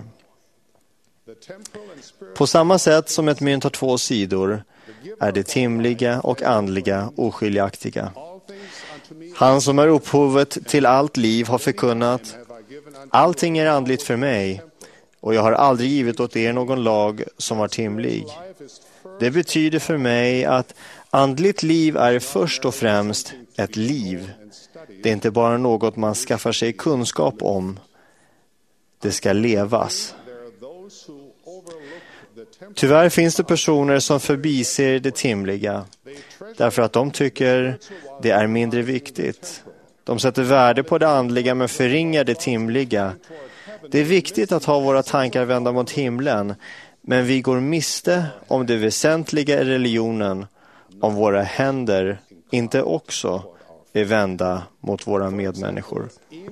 På samma sätt som ett mynt har två sidor är det timliga och andliga oskiljaktiga. Han som är upphovet till allt liv har förkunnat: allting är andligt för mig, och jag har aldrig givit åt er någon lag som var timlig. Det betyder för mig att andligt liv är först och främst ett liv. Det är inte bara något man skaffar sig kunskap om. Det ska levas. Tyvärr finns det personer som förbiser det timliga därför att de tycker det är mindre viktigt. De sätter värde på det andliga men förringar det timliga. Det är viktigt att ha våra tankar vända mot himlen, men vi går miste om det väsentliga i religionen om våra händer inte också är vända mot våra medmänniskor.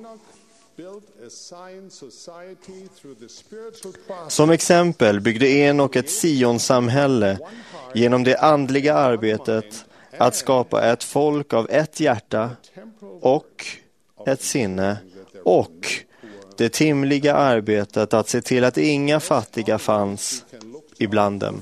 Som exempel byggde Enok ett Sion-samhälle genom det andliga arbetet att skapa ett folk av ett hjärta och ett sinne, och det timliga arbetet att se till att inga fattiga fanns ibland dem.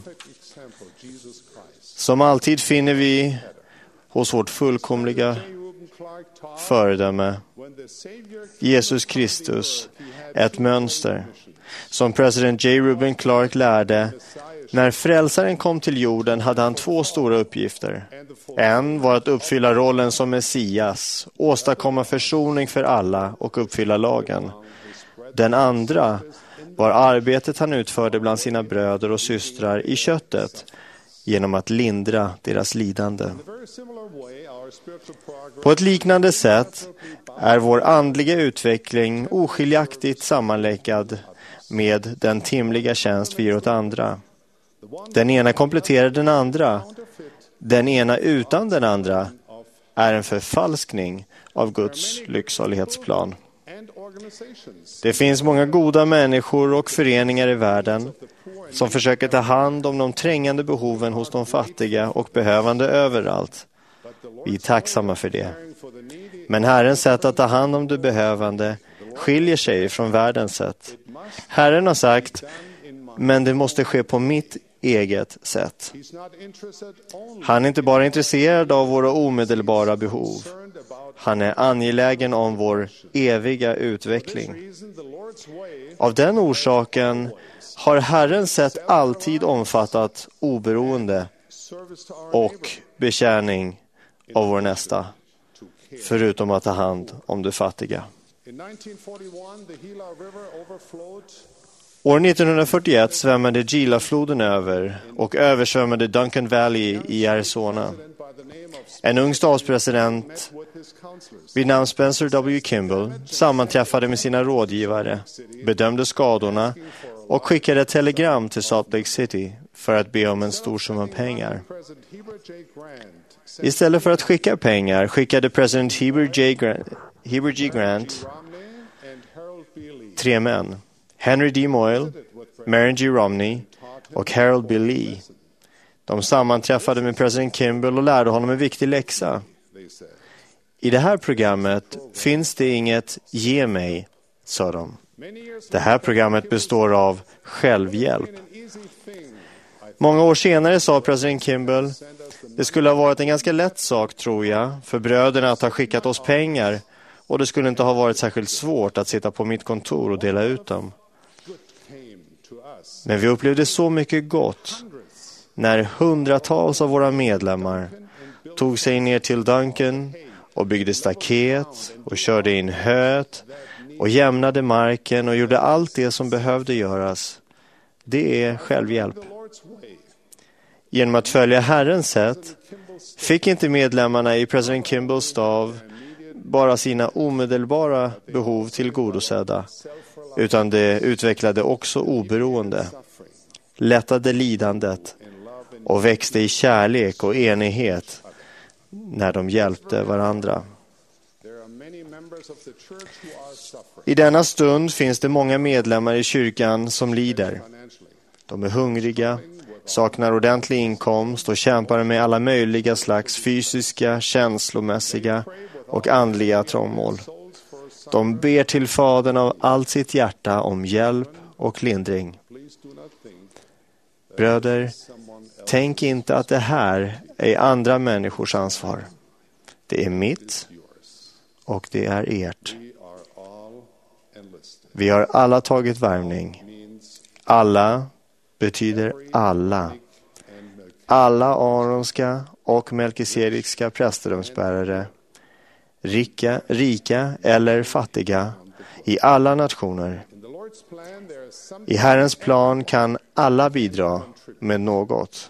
Som alltid finner vi hos vårt fullkomliga föredöme, Jesus Kristus, ett mönster. Som president J. Reuben Clark lärde, när frälsaren kom till jorden hade han två stora uppgifter. En var att uppfylla rollen som Messias, åstadkomma försoning för alla och uppfylla lagen. Den andra var arbetet han utförde bland sina bröder och systrar i köttet genom att lindra deras lidande. På ett liknande sätt är vår andliga utveckling oskiljaktigt sammanlänkad med den timliga tjänst vi gör åt andra. Den ena kompletterar den andra. Den ena utan den andra är en förfalskning av Guds lycksalighetsplan. Det finns många goda människor och föreningar i världen som försöker ta hand om de trängande behoven hos de fattiga och behövande överallt. Vi är tacksamma för det. Men Herrens sätt att ta hand om de behövande skiljer sig från världens sätt. Herren har sagt, men det måste ske på mitt eget sätt. Han är inte bara intresserad av våra omedelbara behov. Han är angelägen om vår eviga utveckling. Av den orsaken har Herrens sätt alltid omfattat oberoende och betjäning av vår nästa, förutom att ta hand om de fattiga. År nittonhundrafyrtioett svämmade Gila-floden över och översvämmade Duncan Valley i Arizona. En ung statspresident vid namn Spencer W. Kimball sammanträffade med sina rådgivare, bedömde skadorna och skickade ett telegram till Salt Lake City för att be om en stor summa pengar. Istället för att skicka pengar skickade president Heber J. Grant, Heber G. Grant tre män, Henry D. Moyle, Marion G. Romney och Harold B. Lee. De sammanträffade med president Kimball och lärde honom en viktig läxa. I det här programmet finns det inget ge mig, sa de. Det här programmet består av självhjälp. Många år senare sa president Kimball, det skulle ha varit en ganska lätt sak, tror jag, för bröderna att ha skickat oss pengar, och det skulle inte ha varit särskilt svårt att sitta på mitt kontor och dela ut dem. Men vi upplevde så mycket gott när hundratals av våra medlemmar tog sig ner till Duncan och byggde staket och körde in höet och jämnade marken och gjorde allt det som behövde göras. Det är självhjälp. Genom att följa Herrens sätt fick inte medlemmarna i president Kimballs stav bara sina omedelbara behov tillgodosedda, utan det utvecklade också oberoende, lättade lidandet och växte i kärlek och enighet när de hjälpte varandra. I denna stund finns det många medlemmar i kyrkan som lider. De är hungriga, saknar ordentlig inkomst och kämpar med alla möjliga slags fysiska, känslomässiga och andliga trångmål. De ber till Fadern av allt sitt hjärta om hjälp och lindring. Bröder, tänk inte att det här är andra människors ansvar. Det är mitt och det är ert. Vi har alla tagit värvning. Alla betyder alla. Alla aronska och melkisedekska prästerumsbärare, rika, rika eller fattiga, i alla nationer. I Herrens plan kan alla bidra med något.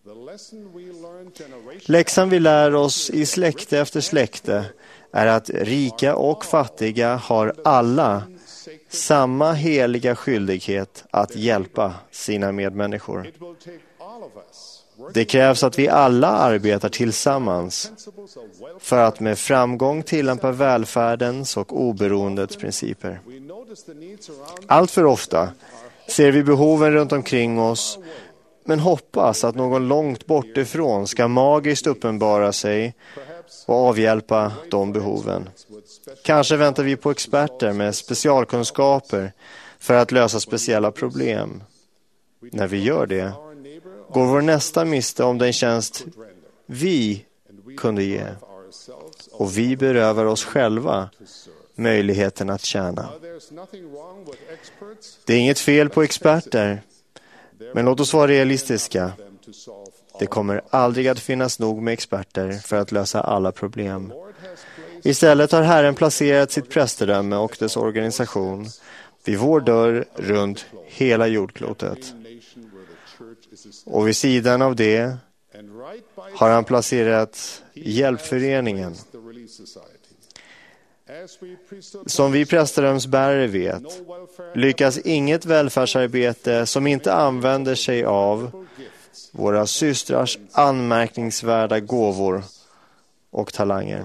Läxan vi lär oss i släkte efter släkte är att rika och fattiga har alla samma heliga skyldighet att hjälpa sina medmänniskor. Det krävs att vi alla arbetar tillsammans för att med framgång tillämpa välfärdens och oberoendets principer. Allt för ofta ser vi behoven runt omkring oss, men hoppas att någon långt bortifrån ska magiskt uppenbara sig och avhjälpa de behoven. Kanske väntar vi på experter med specialkunskaper för att lösa speciella problem. När vi gör det går vår nästa miste om den tjänst vi kunde ge, och vi berövar oss själva möjligheten att tjäna. Det är inget fel på experter, men låt oss vara realistiska. Det kommer aldrig att finnas nog med experter för att lösa alla problem. Istället har Herren placerat sitt prästerdöme och dess organisation vid vår dörr runt hela jordklotet. Och vid sidan av det har han placerat hjälpföreningen. Som vi prästerömsbärare vet, lyckas inget välfärdsarbete som inte använder sig av våra systrars anmärkningsvärda gåvor och talanger.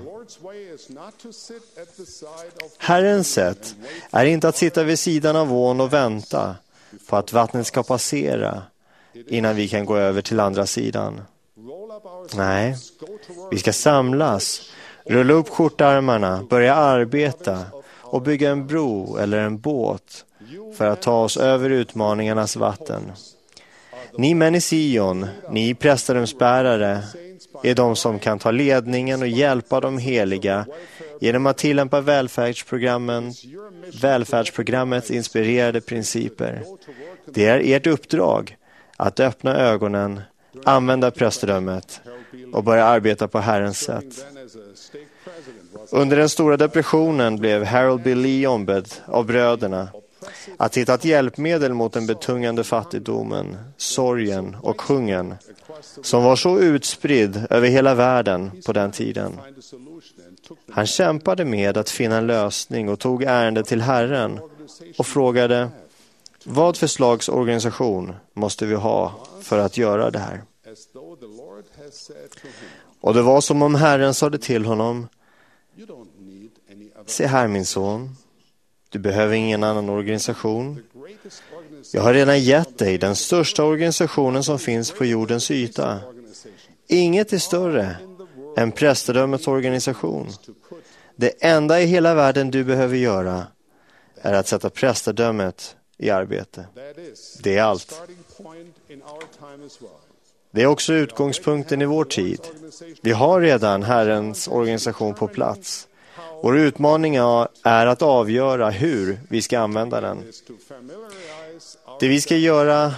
Herrens sätt är inte att sitta vid sidan av ån och vänta på att vattnet ska passera innan vi kan gå över till andra sidan. Nej, vi ska samlas, rulla upp skjortarmarna, börja arbeta och bygga en bro eller en båt för att ta oss över utmaningarnas vatten. Ni män i Sion, ni prästerumsbärare, är de som kan ta ledningen och hjälpa de heliga genom att tillämpa välfärdsprogrammen, välfärdsprogrammets inspirerade principer. Det är ert uppdrag att öppna ögonen, använda prästerdömet och börja arbeta på Herrens sätt. Under den stora depressionen blev Harold B. Lee ombedd av bröderna att hitta ett hjälpmedel mot den betungande fattigdomen, sorgen och hungern som var så utspridd över hela världen på den tiden. Han kämpade med att finna en lösning och tog ärendet till Herren och frågade: vad för slags organisation måste vi ha för att göra det här? Och det var som om Herren sade till honom: se här min son, du behöver ingen annan organisation. Jag har redan gett dig den största organisationen som finns på jordens yta. Inget är större än prästerdömets organisation. Det enda i hela världen du behöver göra är att sätta prästerdömet i arbete. Det är allt. Det är också utgångspunkten i vår tid. Vi har redan Herrens organisation på plats. Vår utmaning är att avgöra hur vi ska använda den. Det vi ska göra,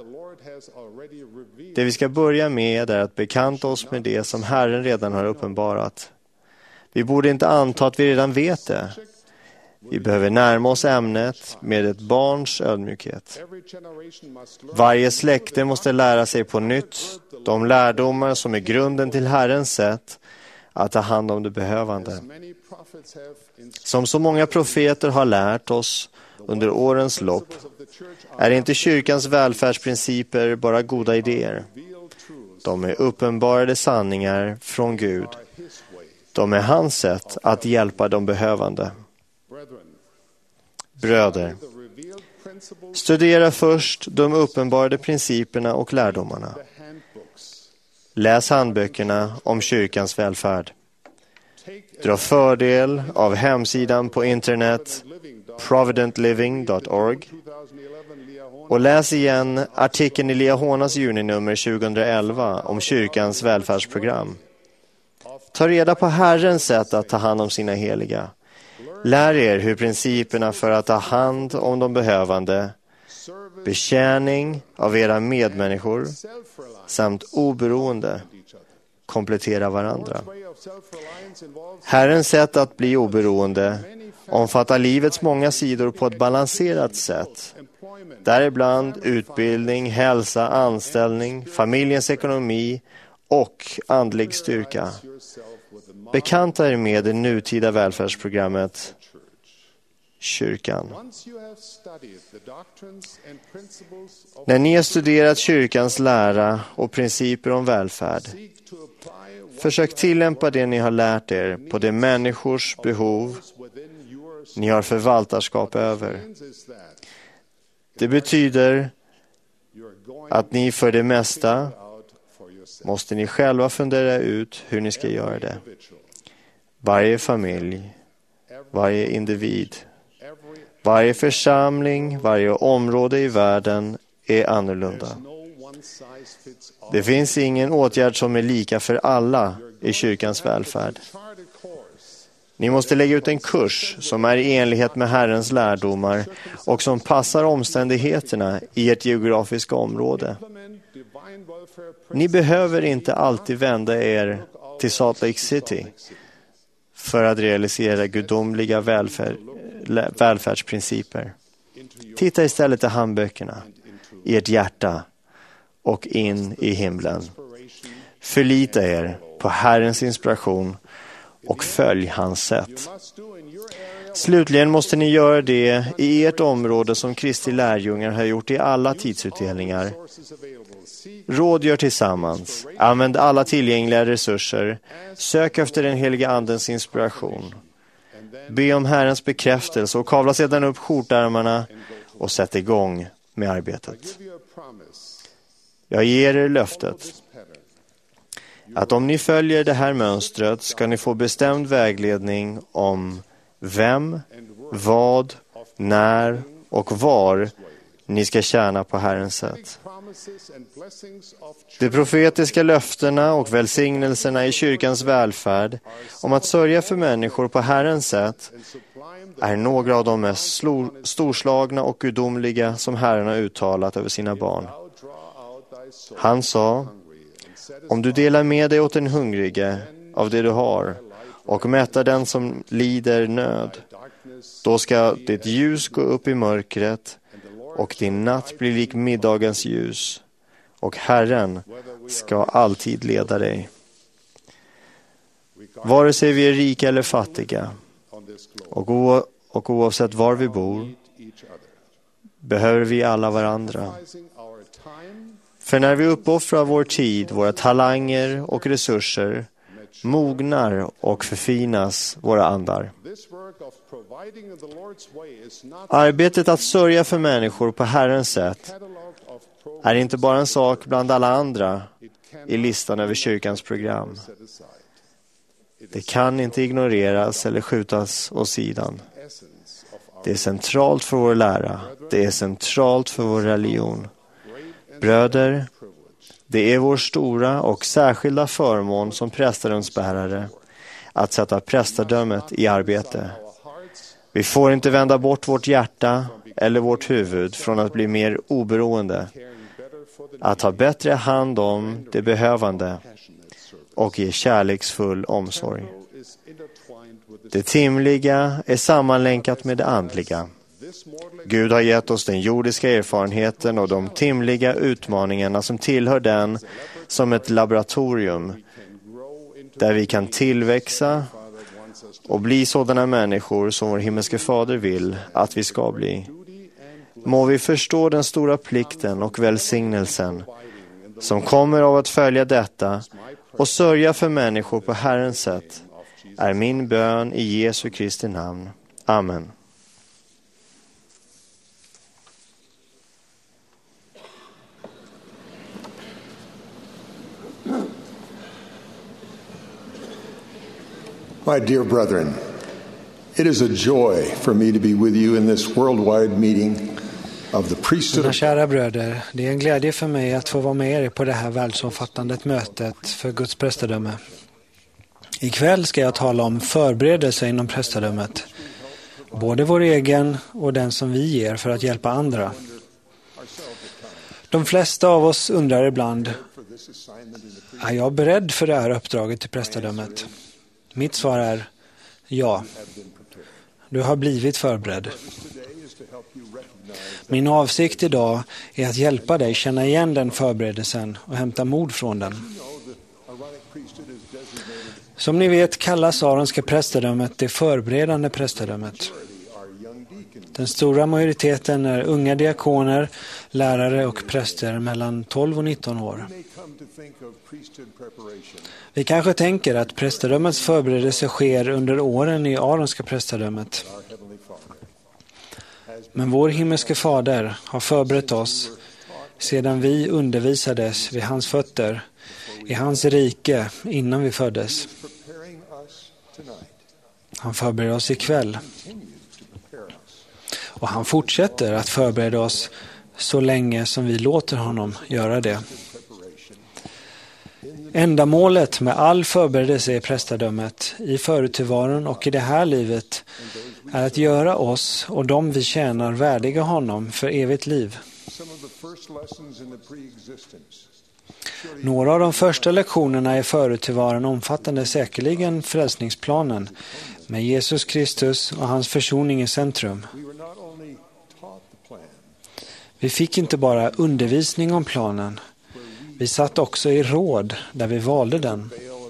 det vi ska börja med är att bekanta oss med det som Herren redan har uppenbarat. Vi borde inte anta att vi redan vet det. Vi behöver närma oss ämnet med ett barns ödmjukhet. Varje släkte måste lära sig på nytt de lärdomar som är grunden till Herrens sätt att ta hand om det behövande. Som så många profeter har lärt oss under årens lopp är inte kyrkans välfärdsprinciper bara goda idéer. De är uppenbarade sanningar från Gud. De är hans sätt att hjälpa de behövande. Bröder, studera först de uppenbarade principerna och lärdomarna. Läs handböckerna om kyrkans välfärd. Dra fördel av hemsidan på internet provident living dot org och läs igen artikeln i Liahonas juninummer tjugoelva om kyrkans välfärdsprogram. Ta reda på Herrens sätt att ta hand om sina heliga. Lär er hur principerna för att ta hand om de behövande, betjäning av era medmänniskor samt oberoende kompletterar varandra. Herrens sätt att bli oberoende omfattar livets många sidor på ett balanserat sätt. Däribland utbildning, hälsa, anställning, familjens ekonomi och andlig styrka. Bekanta er med det nutida välfärdsprogrammet kyrkan. När ni har studerat kyrkans lära och principer om välfärd, försök tillämpa det ni har lärt er på de människors behov ni har förvaltarskap över. Det betyder att ni för det mesta måste ni själva fundera ut hur ni ska göra det. Varje familj, varje individ, varje församling, varje område i världen är annorlunda. Det finns ingen åtgärd som är lika för alla i kyrkans välfärd. Ni måste lägga ut en kurs som är i enlighet med Herrens lärdomar och som passar omständigheterna i ert geografiska område. Ni behöver inte alltid vända er till Salt Lake City för att realisera gudomliga välfärd, välfärdsprinciper. Titta istället i handböckerna, i ert hjärta och in i himlen. Förlita er på Herrens inspiration och följ hans sätt. Slutligen måste ni göra det i ert område som Kristi lärjungar har gjort i alla tidsutdelningar. Rådgör tillsammans, använd alla tillgängliga resurser, sök efter den heliga andens inspiration. Be om Herrens bekräftelse och kavla sedan upp skjortärmarna och sätt igång med arbetet. Jag ger er löftet att om ni följer det här mönstret ska ni få bestämd vägledning om vem, vad, när och var ni ska tjäna på Herrens sätt. De profetiska löftena och välsignelserna i kyrkans välfärd om att sörja för människor på Herrens sätt är några av de mest storslagna och gudomliga som Herren har uttalat över sina barn. Han sa: om du delar med dig åt den hungrige av det du har och mättar den som lider nöd, då ska ditt ljus gå upp i mörkret och din natt blir lik middagens ljus, och Herren ska alltid leda dig. Vare sig vi är rika eller fattiga, och, o- och oavsett var vi bor, behöver vi alla varandra. För när vi uppoffrar vår tid, våra talanger och resurser, mognar och förfinas våra andar. Arbetet att sörja för människor på Herrens sätt är inte bara en sak bland alla andra i listan över kyrkans program. Det kan inte ignoreras eller skjutas åt sidan. Det är centralt för vår lära. Det är centralt för vår religion. Bröder, det är vår stora och särskilda förmån som prästadömsbärare att sätta prästadömet i arbete. Vi får inte vända bort vårt hjärta eller vårt huvud från att bli mer oberoende, att ta bättre hand om det behövande och ge kärleksfull omsorg. Det timliga är sammanlänkat med det andliga. Gud har gett oss den jordiska erfarenheten och de timliga utmaningarna som tillhör den som ett laboratorium där vi kan tillväxa och bli sådana människor som vår himmelske fader vill att vi ska bli. Må vi förstå den stora plikten och välsignelsen som kommer av att följa detta och sörja för människor på Herrens sätt, är min bön i Jesu Kristi namn. Amen. My dear brethren, it is a joy for me to be with you in this worldwide meeting of the priesthood. Mina kära bröder, det är en glädje för mig att få vara med er på det här världsomfattande mötet för Guds prästadöme. Ikväll ska jag tala om förberedelse inom prästadömet, både vår egen och den som vi ger för att hjälpa andra. De flesta av oss undrar ibland, är jag beredd för det här uppdraget till prästadömet? Mitt svar är ja. Du har blivit förberedd. Min avsikt idag är att hjälpa dig känna igen den förberedelsen och hämta mod från den. Som ni vet kallas aronska prästadömet det förberedande prästadömet. Den stora majoriteten är unga diakoner, lärare och präster mellan tolv och nitton år. Vi kanske tänker att prästadömets förberedelse sker under åren i aronska prästadömet. Men vår himmelske fader har förberett oss sedan vi undervisades vid hans fötter i hans rike innan vi föddes. Han förbereder oss ikväll. Och han fortsätter att förbereda oss så länge som vi låter honom göra det. Ändamålet med all förberedelse i prästadömet, i förutillvaron och i det här livet är att göra oss och de vi tjänar värdiga honom för evigt liv. Några av de första lektionerna i förutillvaron omfattade säkerligen frälsningsplanen med Jesus Kristus och hans försoning i centrum. Vi fick inte bara undervisning om planen, Vi satt också i råd där vi valde den.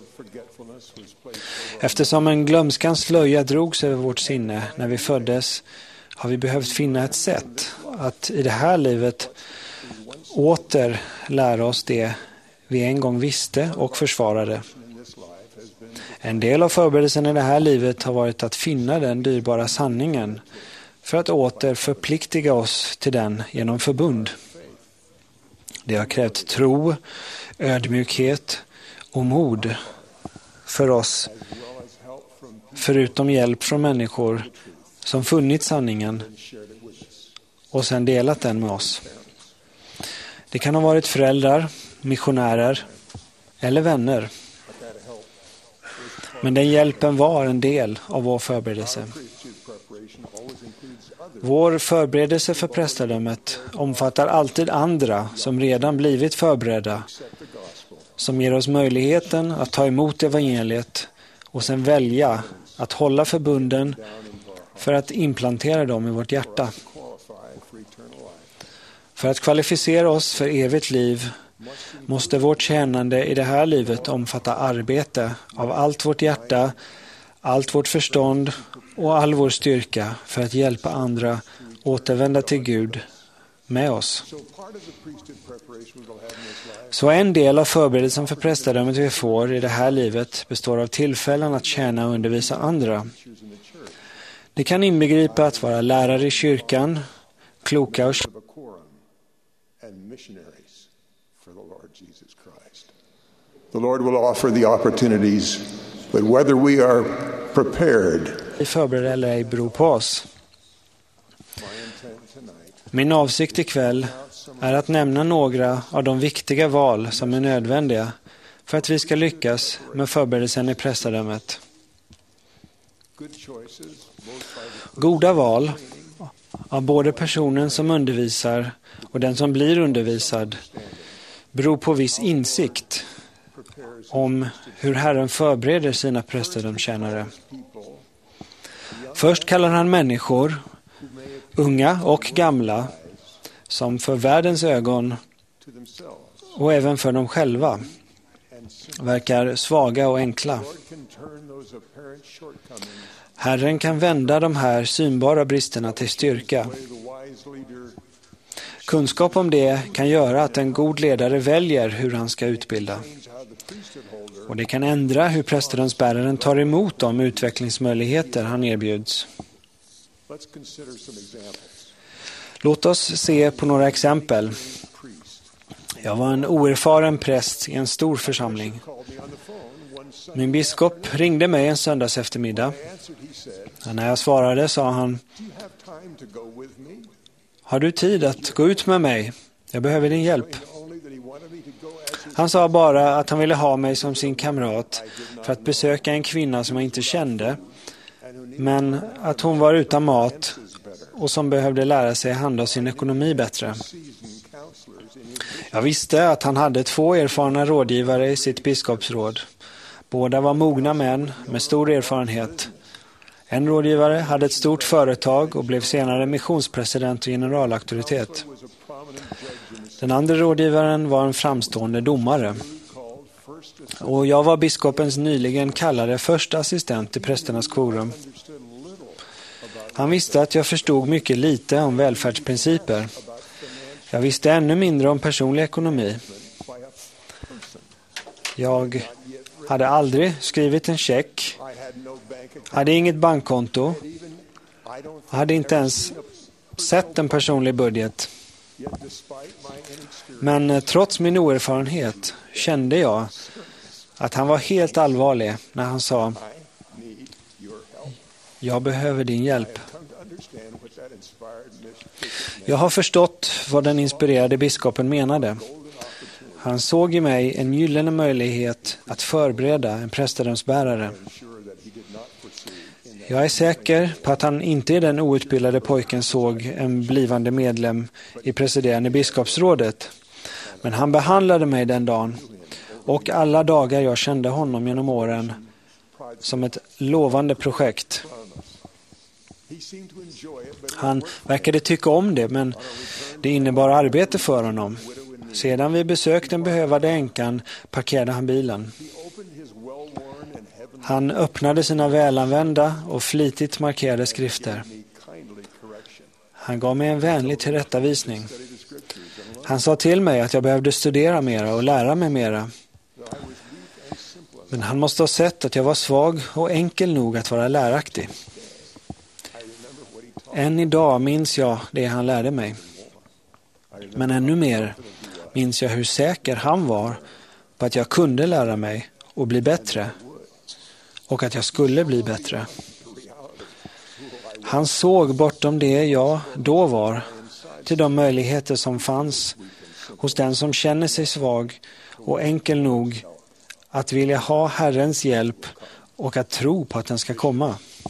Eftersom en glömskans slöja drogs över vårt sinne när vi föddes har vi behövt finna ett sätt att i det här livet åter lära oss det vi en gång visste och försvarade. En del av förberedelsen i det här livet har varit att finna den dyrbara sanningen för att åter förpliktiga oss till den genom förbund. Det har krävt tro, ödmjukhet och mod för oss, förutom hjälp från människor som funnit sanningen och sedan delat den med oss. Det kan ha varit föräldrar, missionärer eller vänner. Men den hjälpen var en del av vår förberedelse. Vår förberedelse för prästadömet omfattar alltid andra som redan blivit förberedda, som ger oss möjligheten att ta emot evangeliet och sedan välja att hålla förbunden för att implantera dem i vårt hjärta. För att kvalificera oss för evigt liv måste vårt tjänande i det här livet omfatta arbete av allt vårt hjärta, allt vårt förstånd och all vår styrka för att hjälpa andra återvända till Gud med oss. Så en del av förberedelsen för prästadömet vi får i det här livet består av tillfällen att tjäna och undervisa andra. Det kan inbegripa att vara lärare i kyrkan, kloka och The Lord will offer the opportunities, but whether we are prepared. Förberedda eller ej beror på oss. Min avsikt ikväll är att nämna några av de viktiga val som är nödvändiga för att vi ska lyckas med förberedelsen i prästadömet. Goda val av både personen som undervisar och den som blir undervisad beror på viss insikt om hur Herren förbereder sina prästadömstjänare. Först kallar han människor, unga och gamla, som för världens ögon och även för dem själva verkar svaga och enkla. Herren kan vända de här synbara bristerna till styrka. Kunskap om det kan göra att en god ledare väljer hur han ska utbilda. Och det kan ändra hur prästadömsbäraren tar emot de utvecklingsmöjligheter han erbjuds. Låt oss se på några exempel. Jag var en oerfaren präst i en stor församling. Min biskop ringde mig en söndags eftermiddag. Och när jag svarade sa han: "Har du tid att gå ut med mig? Jag behöver din hjälp." Han sa bara att han ville ha mig som sin kamrat för att besöka en kvinna som jag inte kände, men att hon var utan mat och som behövde lära sig handla sin ekonomi bättre. Jag visste att han hade två erfarna rådgivare i sitt biskopsråd. Båda var mogna män med stor erfarenhet. En rådgivare hade ett stort företag och blev senare missionspresident och generalauktoritet. Den andra rådgivaren var en framstående domare. Och jag var biskopens nyligen kallade första assistent i prästernas korum. Han visste att jag förstod mycket lite om välfärdsprinciper. Jag visste ännu mindre om personlig ekonomi. Jag hade aldrig skrivit en check, hade inget bankkonto, hade inte ens sett en personlig budget. Men trots min oerfarenhet kände jag att han var helt allvarlig när han sa: "Jag behöver din hjälp." Jag har förstått vad den inspirerade biskopen menade. Han såg i mig en gyllene möjlighet att förbereda en prästadömsbärare. Jag är säker på att han inte i den outbildade pojken såg en blivande medlem i presiderande biskopsrådet. Men han behandlade mig den dagen och alla dagar jag kände honom genom åren som ett lovande projekt. Han verkade tycka om det, men det innebar arbete för honom. Sedan vi besökt den behövade änkan parkerade han bilen. Han öppnade sina välanvända och flitigt markerade skrifter. Han gav mig en vänlig tillrättavisning. Han sa till mig att jag behövde studera mera och lära mig mera. Men han måste ha sett att jag var svag och enkel nog att vara läraktig. Än idag minns jag det han lärde mig. Men ännu mer minns jag hur säker han var på att jag kunde lära mig och bli bättre. Och att jag skulle bli bättre. Han såg bortom det jag då var till de möjligheter som fanns hos den som känner sig svag och enkel nog att vilja ha Herrens hjälp och att tro på att den ska komma.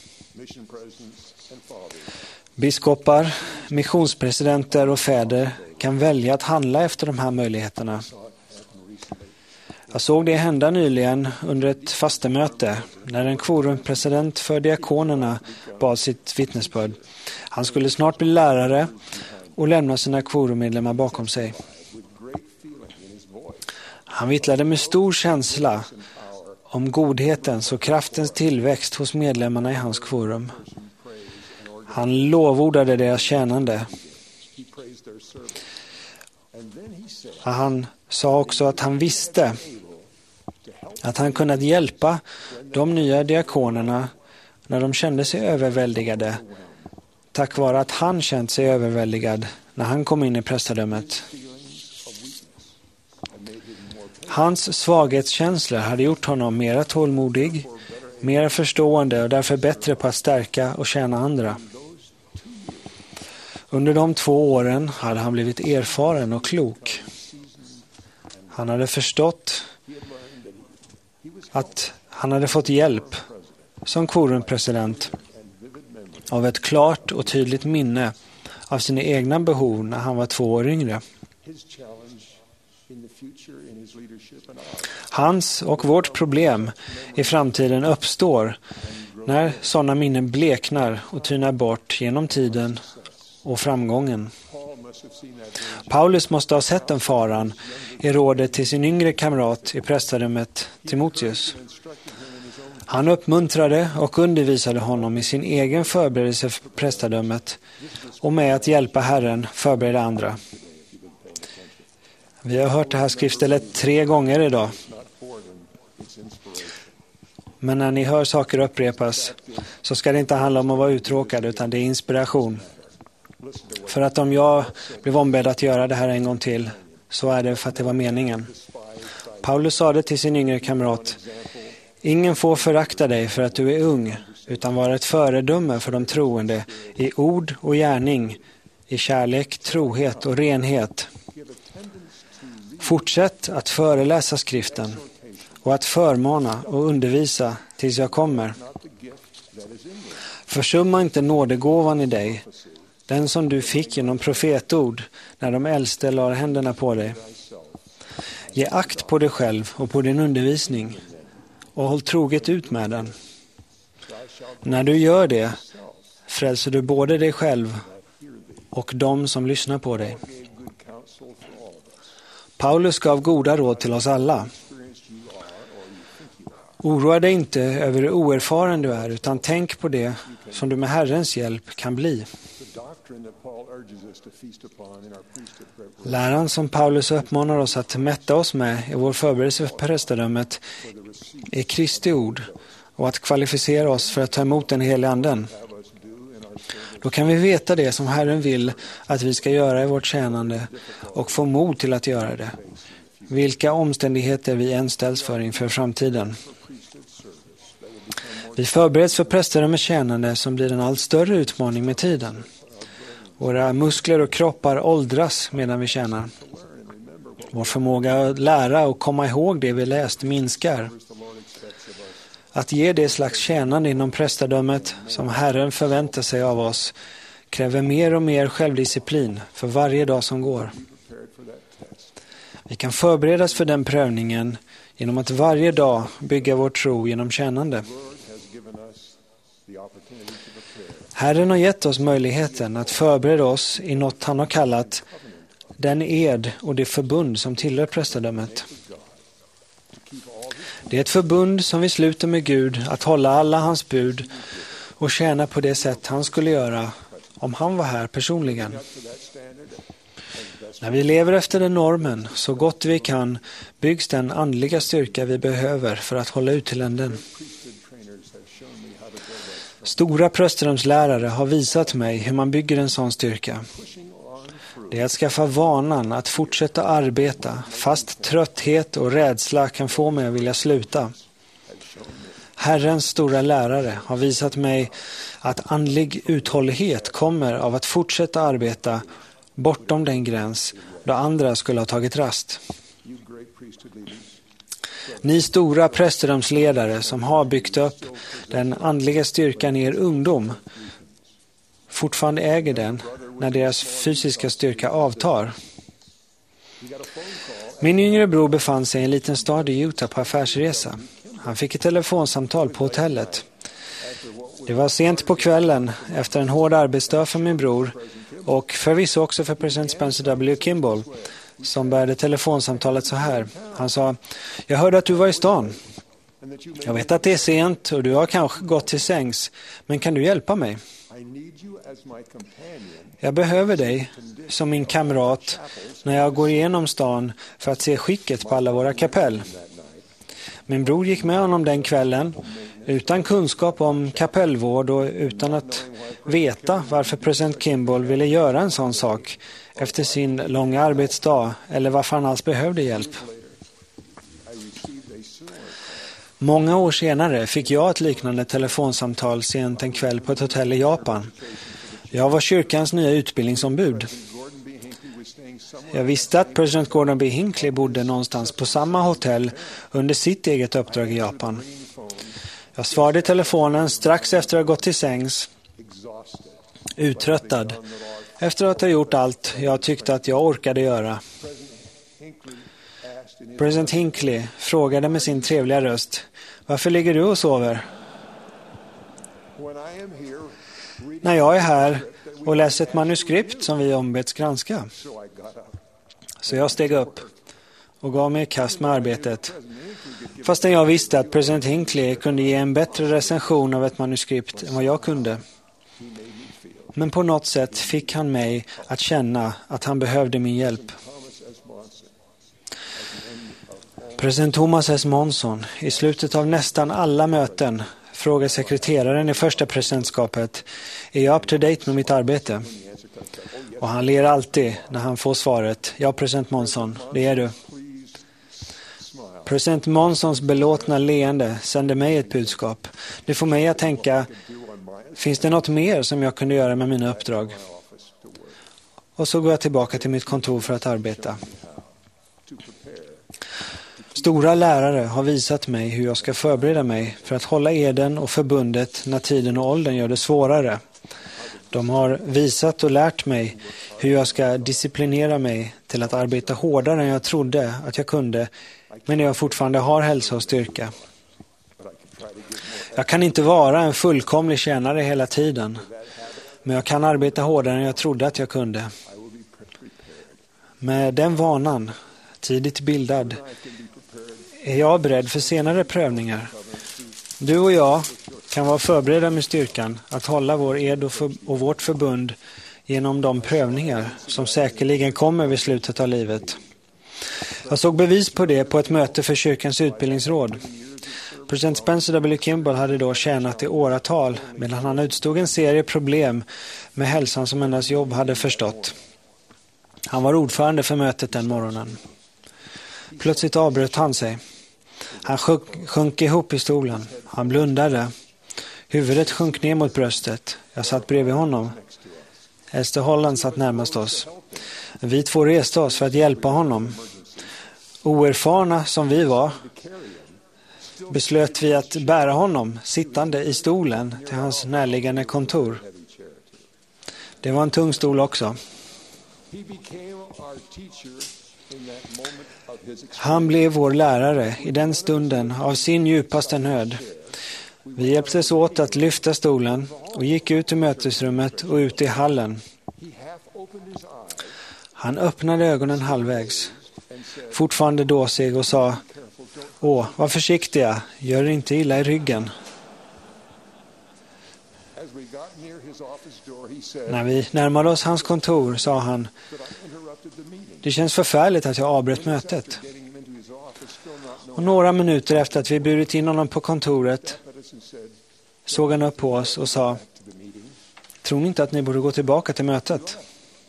Biskopar, missionspresidenter och fäder kan välja att handla efter de här möjligheterna. Jag såg det hända nyligen under ett fastemöte när en kvorumpresident för diakonerna bad sitt vittnesbörd. Han skulle snart bli lärare och lämna sina kvorummedlemmar bakom sig. Han vittlade med stor känsla om godhetens och kraftens tillväxt hos medlemmarna i hans kvorum. Han lovordade deras tjänande. Han sa också att han visste att han kunnat hjälpa de nya diakonerna när de kände sig överväldigade, tack vare att han känt sig överväldigad när han kom in i prästadömet. Hans svaghetskänslor hade gjort honom mera tålmodig, mera förstående och därför bättre på att stärka och tjäna andra. Under de två åren hade han blivit erfaren och klok. Han hade förstått att han hade fått hjälp som kvorumpresident av ett klart och tydligt minne av sina egna behov när han var två år yngre. Hans och vårt problem i framtiden uppstår när sådana minnen bleknar och tynar bort genom tiden och framgången. Paulus måste ha sett den faran i rådet till sin yngre kamrat i prästadömet Timoteus. Han uppmuntrade och undervisade honom i sin egen förberedelse för prästadömet och med att hjälpa Herren förbereda andra. Vi har hört det här skriftstället tre gånger idag. Men när ni hör saker upprepas så ska det inte handla om att vara uttråkad, utan det är inspiration. För att om jag blev ombedd att göra det här en gång till, så är det för att det var meningen. Paulus sa det till sin yngre kamrat: ingen får förakta dig för att du är ung, utan vara ett föredöme för de troende i ord och gärning, i kärlek, trohet och renhet. Fortsätt att föreläsa skriften och att förmana och undervisa tills jag kommer. Försumma inte nådegåvan i dig, den som du fick genom profetord när de äldste lade händerna på dig. Ge akt på dig själv och på din undervisning och håll troget ut med den. När du gör det frälser du både dig själv och de som lyssnar på dig. Paulus gav goda råd till oss alla. Oroa dig inte över hur oerfaren du är, utan tänk på det som du med Herrens hjälp kan bli. Läran som Paulus uppmanar oss att mätta oss med i vår förberedelse för prästadömet är Kristi ord och att kvalificera oss för att ta emot den heliga anden. Då kan vi veta det som Herren vill att vi ska göra i vårt tjänande och få mod till att göra det. Vilka omständigheter vi än ställs för inför framtiden. Vi förbereds för prästadömets tjänande som blir en allt större utmaning med tiden. Våra muskler och kroppar åldras medan vi tjänar. Vår förmåga att lära och komma ihåg det vi läst minskar. Att ge det slags tjänande inom prästadömet som Herren förväntar sig av oss kräver mer och mer självdisciplin för varje dag som går. Vi kan förberedas för den prövningen genom att varje dag bygga vår tro genom tjänande. Herren har gett oss möjligheten att förbereda oss i något han har kallat den ed och det förbund som tillhör prästadömet. Det är ett förbund som vi sluter med Gud att hålla alla hans bud och tjäna på det sätt han skulle göra om han var här personligen. När vi lever efter den normen så gott vi kan byggs den andliga styrka vi behöver för att hålla ut till änden. Stora prästrumslärare har visat mig hur man bygger en sån styrka. Det är att skaffa vanan att fortsätta arbeta fast trötthet och rädsla kan få mig att vilja sluta. Herrens stora lärare har visat mig att andlig uthållighet kommer av att fortsätta arbeta bortom den gräns då andra skulle ha tagit rast. Ni stora prästerdomsledare som har byggt upp den andliga styrkan i er ungdom fortfarande äger den när deras fysiska styrka avtar. Min yngre bror befann sig i en liten stad i Utah på affärsresa. Han fick ett telefonsamtal på hotellet. Det var sent på kvällen efter en hård arbetsdag för min bror och förvisso också för president Spencer W. Kimball som började telefonsamtalet så här. Han sa, jag hörde att du var i stan. Jag vet att det är sent och du har kanske gått till sängs, men kan du hjälpa mig? Jag behöver dig som min kamrat när jag går igenom stan för att se skicket på alla våra kapell. Min bror gick med honom den kvällen utan kunskap om kapellvård och utan att veta varför president Kimball ville göra en sån sak efter sin långa arbetsdag eller varför han alls behövde hjälp. Många år senare fick jag ett liknande telefonsamtal sent en kväll på ett hotell i Japan. Jag var kyrkans nya utbildningsombud. Jag visste att president Gordon B. Hinckley bodde någonstans på samma hotell under sitt eget uppdrag i Japan. Jag svarade i telefonen strax efter att ha gått till sängs, uttröttad, efter att ha gjort allt jag tyckte att jag orkade göra. President Hinckley frågade med sin trevliga röst, varför ligger du och sover? När jag är här och läser ett manuskript som vi ombeds granska. Så jag steg upp och gav mig i kast med arbetet. Fastän jag visste att president Hinckley kunde ge en bättre recension av ett manuskript än vad jag kunde. Men på något sätt fick han mig att känna att han behövde min hjälp. President Thomas S. Monson i slutet av nästan alla möten frågar sekreteraren i första presidentskapet, är jag up to date med mitt arbete? Och han ler alltid när han får svaret, ja president Monson, det är du. President Monsons belåtna leende sände mig ett budskap. Det får mig att tänka, finns det något mer som jag kunde göra med mina uppdrag? Och så går jag tillbaka till mitt kontor för att arbeta. Stora lärare har visat mig hur jag ska förbereda mig för att hålla eden och förbundet när tiden och åldern gör det svårare. De har visat och lärt mig hur jag ska disciplinera mig till att arbeta hårdare än jag trodde att jag kunde, men jag fortfarande har hälsa och styrka. Jag kan inte vara en fullkomlig tjänare hela tiden, men jag kan arbeta hårdare än jag trodde att jag kunde. Med den vanan, tidigt bildad, är jag beredd för senare prövningar. Du och jag kan vara förberedda med styrkan att hålla vår ed och, för, och vårt förbund genom de prövningar som säkerligen kommer vid slutet av livet. Jag såg bevis på det på ett möte för kyrkans utbildningsråd. President Spencer W. Kimball hade då tjänat i åratal medan han utstod en serie problem med hälsan som hennes jobb hade förstått. Han var ordförande för mötet den morgonen. Plötsligt avbröt han sig. Han sjönk, sjönk ihop i stolen. Han blundade. Huvudet sjönk ner mot bröstet. Jag satt bredvid honom. Esther Holland satt närmast oss. Vi två reste oss för att hjälpa honom. Oerfarna som vi var beslöt vi att bära honom sittande i stolen till hans närliggande kontor. Det var en tung stol också. Han blev vår lärare i den stunden av sin djupaste nöd. Vi hjälptes åt att lyfta stolen och gick ut i mötesrummet och ut i hallen. Han öppnade ögonen halvvägs, fortfarande dåsig, och sa: Åh, var försiktiga, gör inte illa i ryggen. När vi närmade oss hans kontor sa han: Det känns förfärligt att jag avbröt mötet. Och några minuter efter att vi burit in honom på kontoret såg han upp på oss och sa: Tror ni inte att ni borde gå tillbaka till mötet?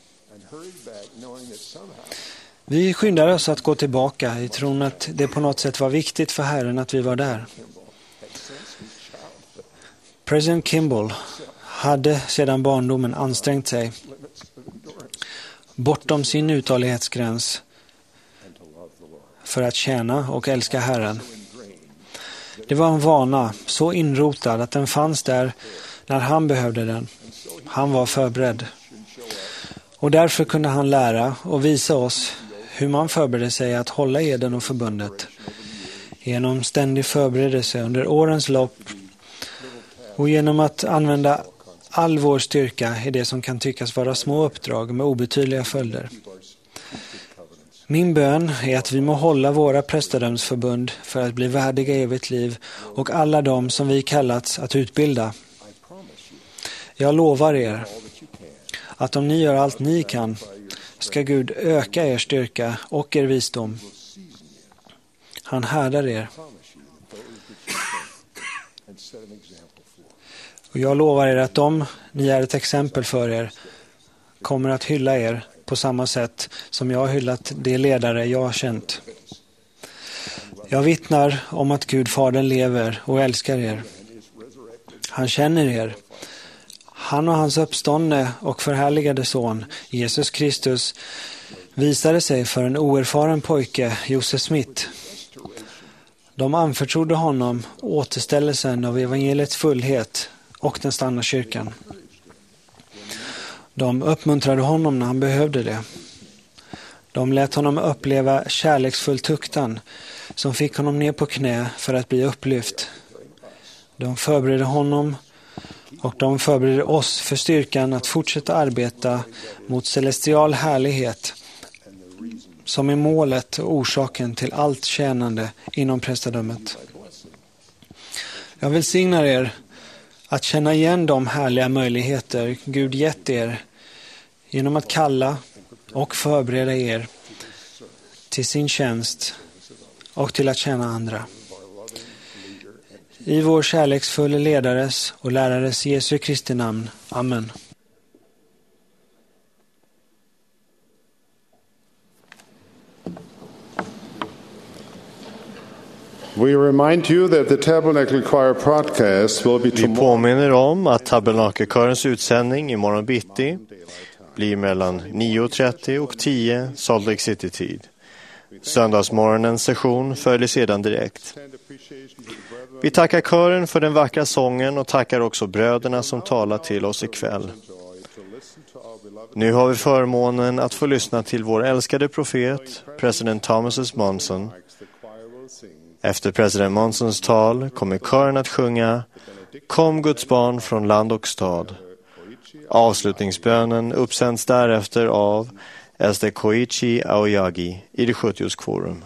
Vi skyndade oss att gå tillbaka i tron att det på något sätt var viktigt för Herren att vi var där. President Kimball hade sedan barndomen ansträngt sig bortom sin uthållighetsgräns för att tjäna och älska Herren. Det var en vana så inrotad att den fanns där när han behövde den. Han var förberedd. Och därför kunde han lära och visa oss hur man förberedde sig att hålla eden och förbundet. Genom ständig förberedelse under årens lopp och genom att använda all vår styrka i det som kan tyckas vara små uppdrag med obetydliga följder. Min bön är att vi må hålla våra prästadömsförbund för att bli värdiga evigt liv och alla dem som vi kallats att utbilda. Jag lovar er att om ni gör allt ni kan ska Gud öka er styrka och er visdom. Han härdar er. Och jag lovar er att de ni är ett exempel för er kommer att hylla er på samma sätt som jag har hyllat de ledare jag har känt. Jag vittnar om att Gud Fadern lever och älskar er. Han känner er. Han och hans uppståndne och förhärligade son, Jesus Kristus, visade sig för en oerfaren pojke, Joseph Smith. De anförtrodde honom återställelsen av evangeliets fullhet och den stanna kyrkan. De uppmuntrade honom när han behövde det. De lät honom uppleva kärleksfull tuktan som fick honom ner på knä för att bli upplyft. De förberedde honom och de förberedde oss för styrkan att fortsätta arbeta mot celestial härlighet som är målet och orsaken till allt tjänande inom prästadömet. Jag välsignar er att känna igen de härliga möjligheter Gud gett er genom att kalla och förbereda er till sin tjänst och till att tjäna andra. I vår kärleksfulla ledares och lärares Jesu Kristi namn. Amen. We remind you that the Tabernacle Choir broadcast will be Vi påminner om att Tabernakelkörens utsändning imorgon bitti blir mellan nio och trettio och tio Salt Lake City-tid. Söndagsmorgonens session följer sedan direkt. Vi tackar kören för den vackra sången och tackar också bröderna som talar till oss ikväll. Nu har vi förmånen att få lyssna till vår älskade profet, president Thomas S. Monson. Efter president Monsons tal kommer kören att sjunga Kom Guds barn från land och stad. Avslutningsbönen uppsänds därefter av S D Koichi Aoyagi i det sjuttio:s kvorum.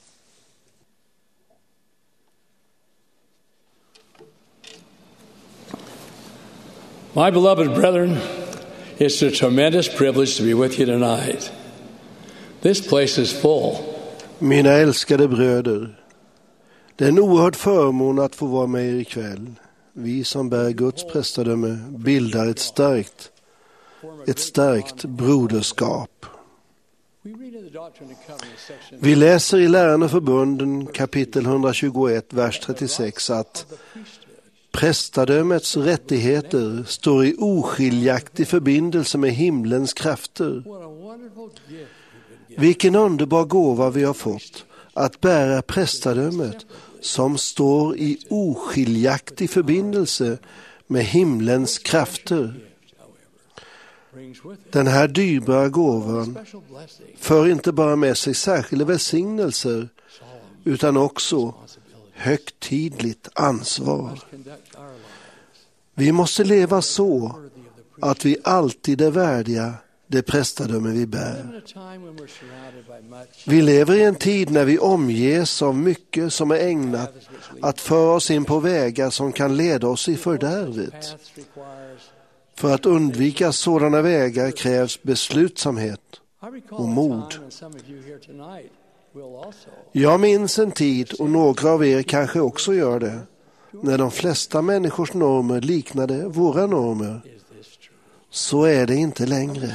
My beloved brethren, it's a tremendous privilege to be with you tonight. This place is full. Mina älskade bröder, det är en oerhörd förmån att få vara med er ikväll. Vi som bär Guds prästadöme bildar ett starkt, ett starkt broderskap. Vi läser i Läran och förbunden kapitel etthundratjugoett, vers trettiosex att prästadömets rättigheter står i oskiljaktig förbindelse med himlens krafter. Vilken underbar gåva vi har fått att bära prästadömet som står i oskiljaktig förbindelse med himlens krafter. Den här dyrbara gåvan för inte bara med sig särskilda välsignelser utan också högtidligt ansvar. Vi måste leva så att vi alltid är värdiga det prästadöme vi bär. Vi lever i en tid när vi omges av mycket som är ägnat att föra oss in på vägar som kan leda oss i fördärvet. För att undvika sådana vägar krävs beslutsamhet och mod. Jag minns en tid, och några av er kanske också gör det, när de flesta människors normer liknade våra normer. Så är det inte längre.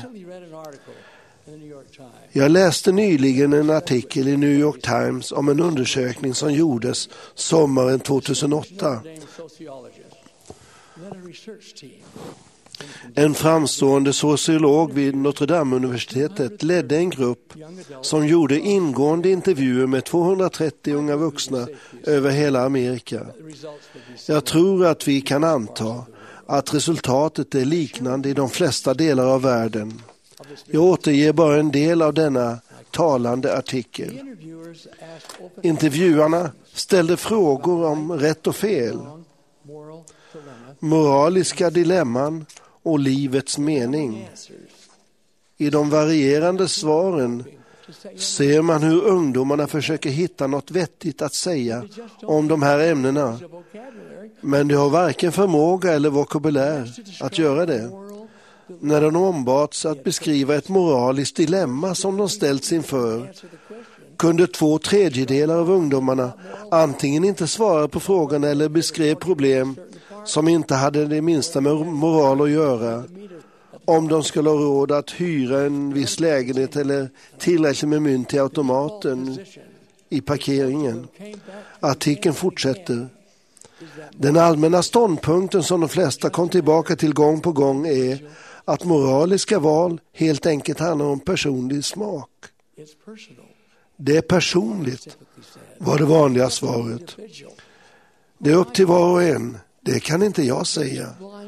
Jag läste nyligen en artikel i New York Times om en undersökning som gjordes sommaren tjugohundraåtta. En framstående sociolog vid Notre Dame-universitetet ledde en grupp som gjorde ingående intervjuer med tvåhundratrettio unga vuxna över hela Amerika. Jag tror att vi kan anta att resultatet är liknande i de flesta delar av världen. Jag återger bara en del av denna talande artikel. Intervjuarna ställde frågor om rätt och fel, moraliska dilemman och livets mening. I de varierande svaren ser man hur ungdomarna försöker hitta något vettigt att säga om de här ämnena. Men de har varken förmåga eller vokabulär att göra det. När de ombads att beskriva ett moraliskt dilemma som de ställts inför, kunde två tredjedelar av ungdomarna antingen inte svara på frågan eller beskrev problem som inte hade det minsta med moral att göra. Om de skulle ha råd att hyra en viss lägenhet eller tillräckligt med mynt till automaten i parkeringen. Artikeln fortsätter. Den allmänna ståndpunkten som de flesta kom tillbaka till gång på gång är att moraliska val helt enkelt handlar om personlig smak. Det är personligt, var det vanliga svaret. Det är upp till var och en. Det kan inte jag säga.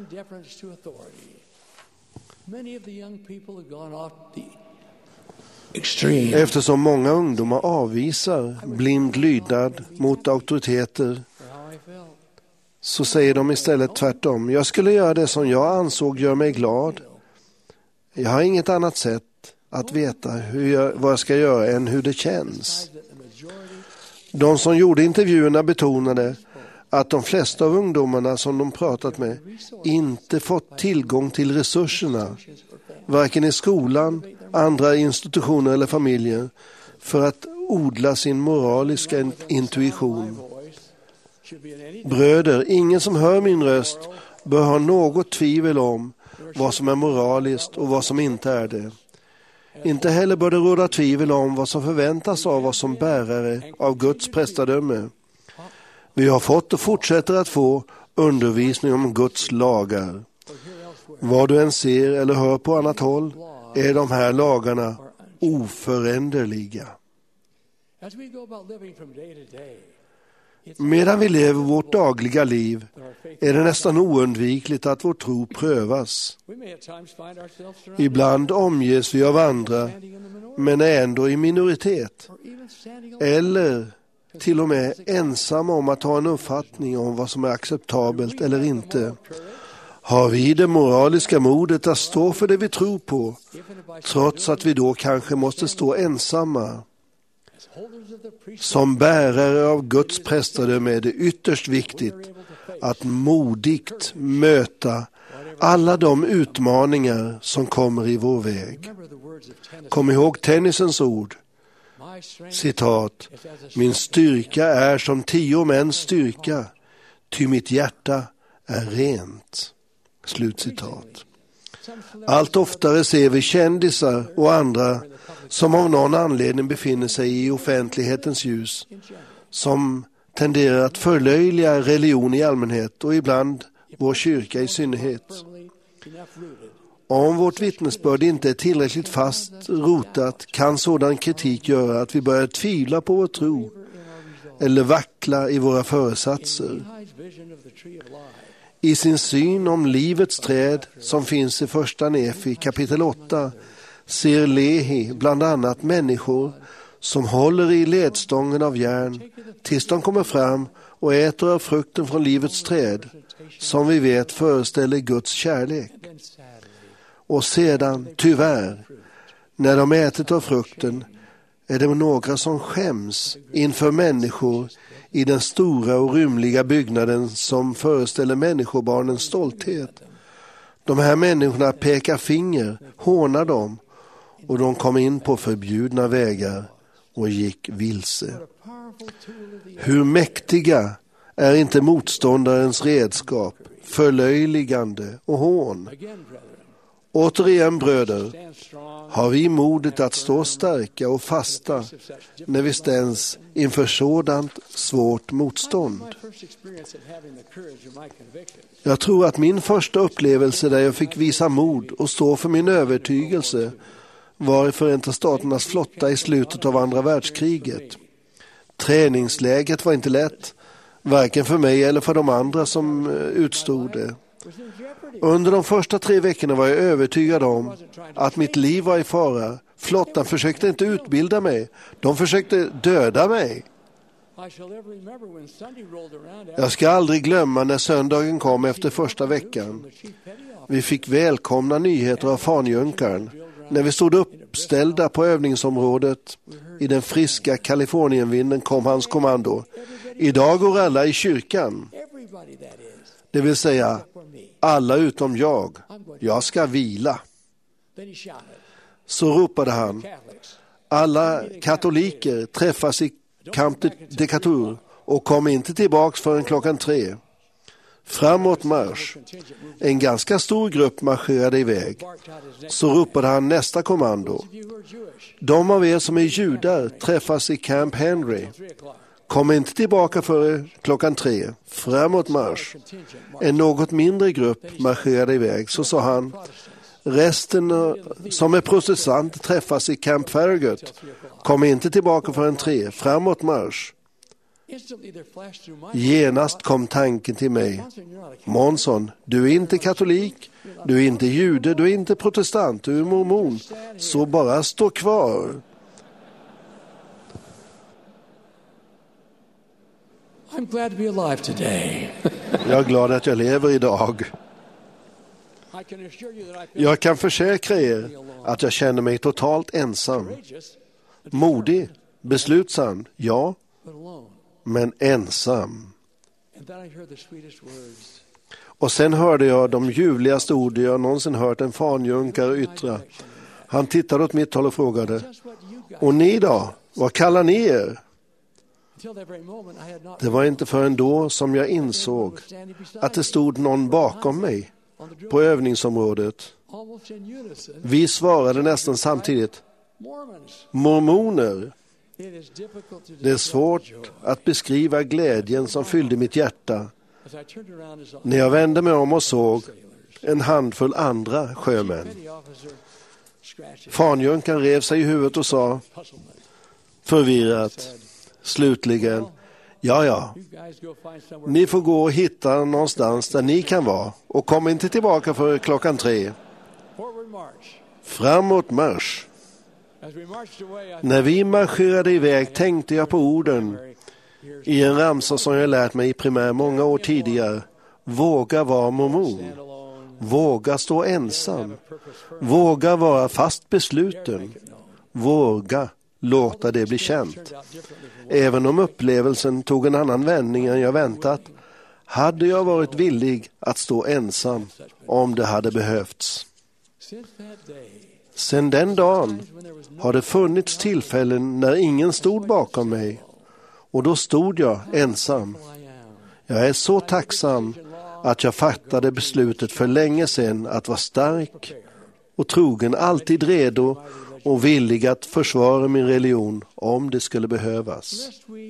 Eftersom många ungdomar avvisar blind lydnad mot auktoriteter, så säger de istället tvärtom. Jag skulle göra det som jag ansåg gör mig glad. Jag har inget annat sätt att veta hur jag, vad jag ska göra än hur det känns. De som gjorde intervjuerna betonade att de flesta av ungdomarna som de pratat med inte fått tillgång till resurserna, varken i skolan, andra institutioner eller familjer, för att odla sin moraliska intuition. Bröder, ingen som hör min röst bör ha något tvivel om vad som är moraliskt och vad som inte är det. Inte heller bör det råda tvivel om vad som förväntas av oss som bärare av Guds prästadöme. Vi har fått och fortsätter att få undervisning om Guds lagar. Vad du än ser eller hör på annat håll är de här lagarna oföränderliga. Medan vi lever vårt dagliga liv är det nästan oundvikligt att vår tro prövas. Ibland omges vi av andra, men är ändå i minoritet. Eller till och med ensamma om att ha en uppfattning om vad som är acceptabelt eller inte. Har vi det moraliska modet att stå för det vi tror på, trots att vi då kanske måste stå ensamma? Som bärare av Guds prästadöme är det ytterst viktigt att modigt möta alla de utmaningar som kommer i vår väg. Kom ihåg Tennysons ord. Citat. Min styrka är som tio mäns styrka, ty mitt hjärta är rent. Slutcitat. Allt oftare ser vi kändisar och andra som av någon anledning befinner sig i offentlighetens ljus, som tenderar att förlöjliga religion i allmänhet och ibland vår kyrka i synnerhet. Om vårt vittnesbörd inte är tillräckligt fast rotat kan sådan kritik göra att vi börjar tvivla på vår tro eller vackla i våra föresatser. I sin syn om livets träd som finns i första Nefi kapitel åtta ser Lehi bland annat människor som håller i ledstången av järn tills de kommer fram och äter av frukten från livets träd, som vi vet föreställer Guds kärlek. Och sedan, tyvärr, när de ätit av frukten är det några som skäms inför människor i den stora och rymliga byggnaden som föreställer människobarnens stolthet. De här människorna pekar finger, hånar dem, och de kom in på förbjudna vägar och gick vilse. Hur mäktiga är inte motståndarens redskap, förlöjligande och hån. Återigen, bröder, har vi modet att stå starka och fasta när vi ställs inför sådant svårt motstånd. Jag tror att min första upplevelse där jag fick visa mod och stå för min övertygelse var i Förenta Staternas flotta i slutet av andra världskriget. Träningsläget var inte lätt, varken för mig eller för de andra som utstod det. Under de första tre veckorna var jag övertygad om att mitt liv var i fara. Flottan försökte inte utbilda mig. De försökte döda mig. Jag ska aldrig glömma när söndagen kom efter första veckan. Vi fick välkomna nyheter av fanjunkaren. När vi stod uppställda på övningsområdet i den friska Kalifornienvinden kom hans kommando. Idag går alla i kyrkan. Det vill säga, alla utom jag. Jag ska vila. Så ropade han. Alla katoliker träffas i Camp Decatur och kom inte tillbaks förrän klockan tre. Framåt marsch. En ganska stor grupp marscherade iväg. Så ropade han nästa kommando. De av er som är judar träffas i Camp Henry. Kom inte tillbaka före klockan tre. Framåt marsch. En något mindre grupp marscherade iväg. Så sa han, resten som är protestant träffas i Camp Farragut. Kom inte tillbaka förrän tre. Framåt marsch. Genast kom tanken till mig. Månsson, du är inte katolik, du är inte jude, du är inte protestant, du är mormon. Så bara stå kvar. I'm glad to be alive today. Jag är glad att jag lever idag. Jag kan försäkra er att jag känner mig totalt ensam. Modig, beslutsam, ja, men ensam. Och sen hörde jag de ljuvligaste ord jag någonsin hört en fanjunkare yttra. Han tittade åt mitt håll och frågade, och ni då? Vad kallar ni er? Det var inte förrän då som jag insåg att det stod någon bakom mig på övningsområdet. Vi svarade nästan samtidigt, mormoner. Det är svårt att beskriva glädjen som fyllde mitt hjärta när jag vände mig om och såg en handfull andra sjömän. Fanjunkan rev sig i huvudet och sa förvirrat slutligen, ja ja, ni får gå och hitta någonstans där ni kan vara och kom inte tillbaka för klockan tre. Framåt marsch. När vi marscherade iväg tänkte jag på orden i en ramsa som jag lärt mig i primär många år tidigare. Våga vara mormon. Våga stå ensam. Våga vara fast besluten. Våga låta det bli känt. Även om upplevelsen tog en annan vändning än jag väntat, hade jag varit villig att stå ensam om det hade behövts. Sedan den dagen har det funnits tillfällen när ingen stod bakom mig, och då stod jag ensam. Jag är så tacksam att jag fattade beslutet för länge sedan att vara stark och trogen, alltid redo och villig att försvara min religion om det skulle behövas.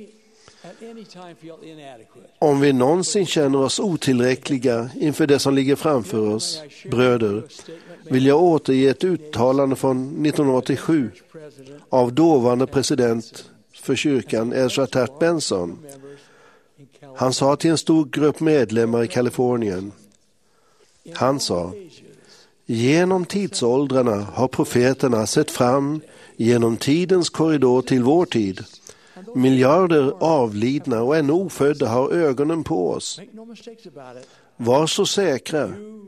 Om vi någonsin känner oss otillräckliga inför det som ligger framför oss, bröder, vill jag återge ett uttalande från nittonhundraåttiosju av dåvarande president för kyrkan Ezra Taft Benson. Han sa till en stor grupp medlemmar i Kalifornien. Han sa, genom tidsåldrarna har profeterna sett fram genom tidens korridor till vår tid. Miljarder avlidna och ännu ofödda har ögonen på oss. Var så säkra.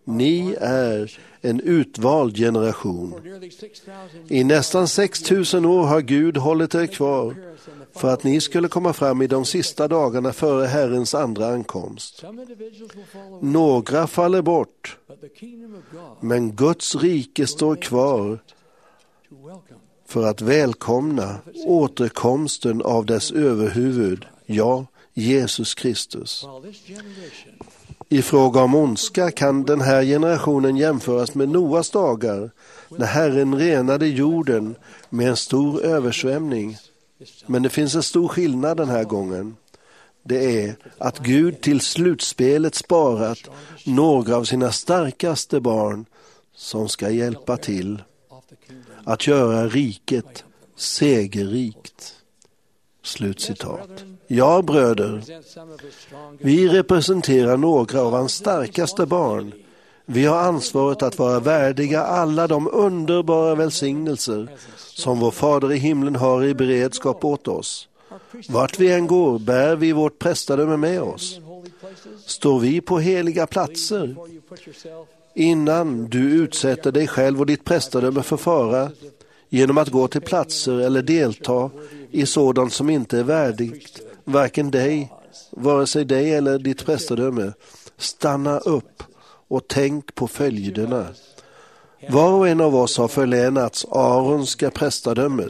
Ni är en utvald generation. I nästan sex tusen år har Gud hållit er kvar för att ni skulle komma fram i de sista dagarna före Herrens andra ankomst. Några faller bort, men Guds rike står kvar för att välkomna återkomsten av dess överhuvud, ja, Jesus Kristus. I fråga om ondska kan den här generationen jämföras med Noas dagar, när Herren renade jorden med en stor översvämning. Men det finns en stor skillnad den här gången. Det är att Gud till slutspelet sparat några av sina starkaste barn som ska hjälpa till att göra riket segerrikt. Slutcitat. Ja, bröder, vi representerar några av hans starkaste barn. Vi har ansvaret att vara värdiga alla de underbara välsignelser som vår Fader i himlen har i beredskap åt oss. Vart vi än går bär vi vårt prästadöme med oss. Står vi på heliga platser innan du utsätter dig själv och ditt prästadöme för fara genom att gå till platser eller delta i sådant som inte är värdigt varken dig, vare sig dig eller ditt prästadöme. Stanna upp och tänk på följderna. Var och en av oss har förlänats Aronska prästadömet.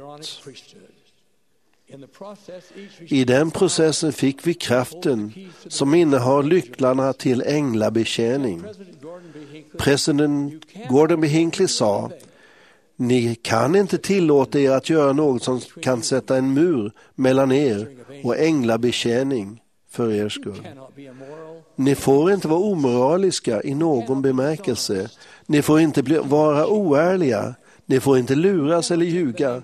I den processen fick vi kraften som innehar lycklarna till änglabetjäning. President Gordon B. Hinckley sa: ni kan inte tillåta er att göra något som kan sätta en mur mellan er och änglabetjäning för er skull. Ni får inte vara omoraliska i någon bemärkelse. Ni får inte bli, vara oärliga. Ni får inte luras eller ljuga.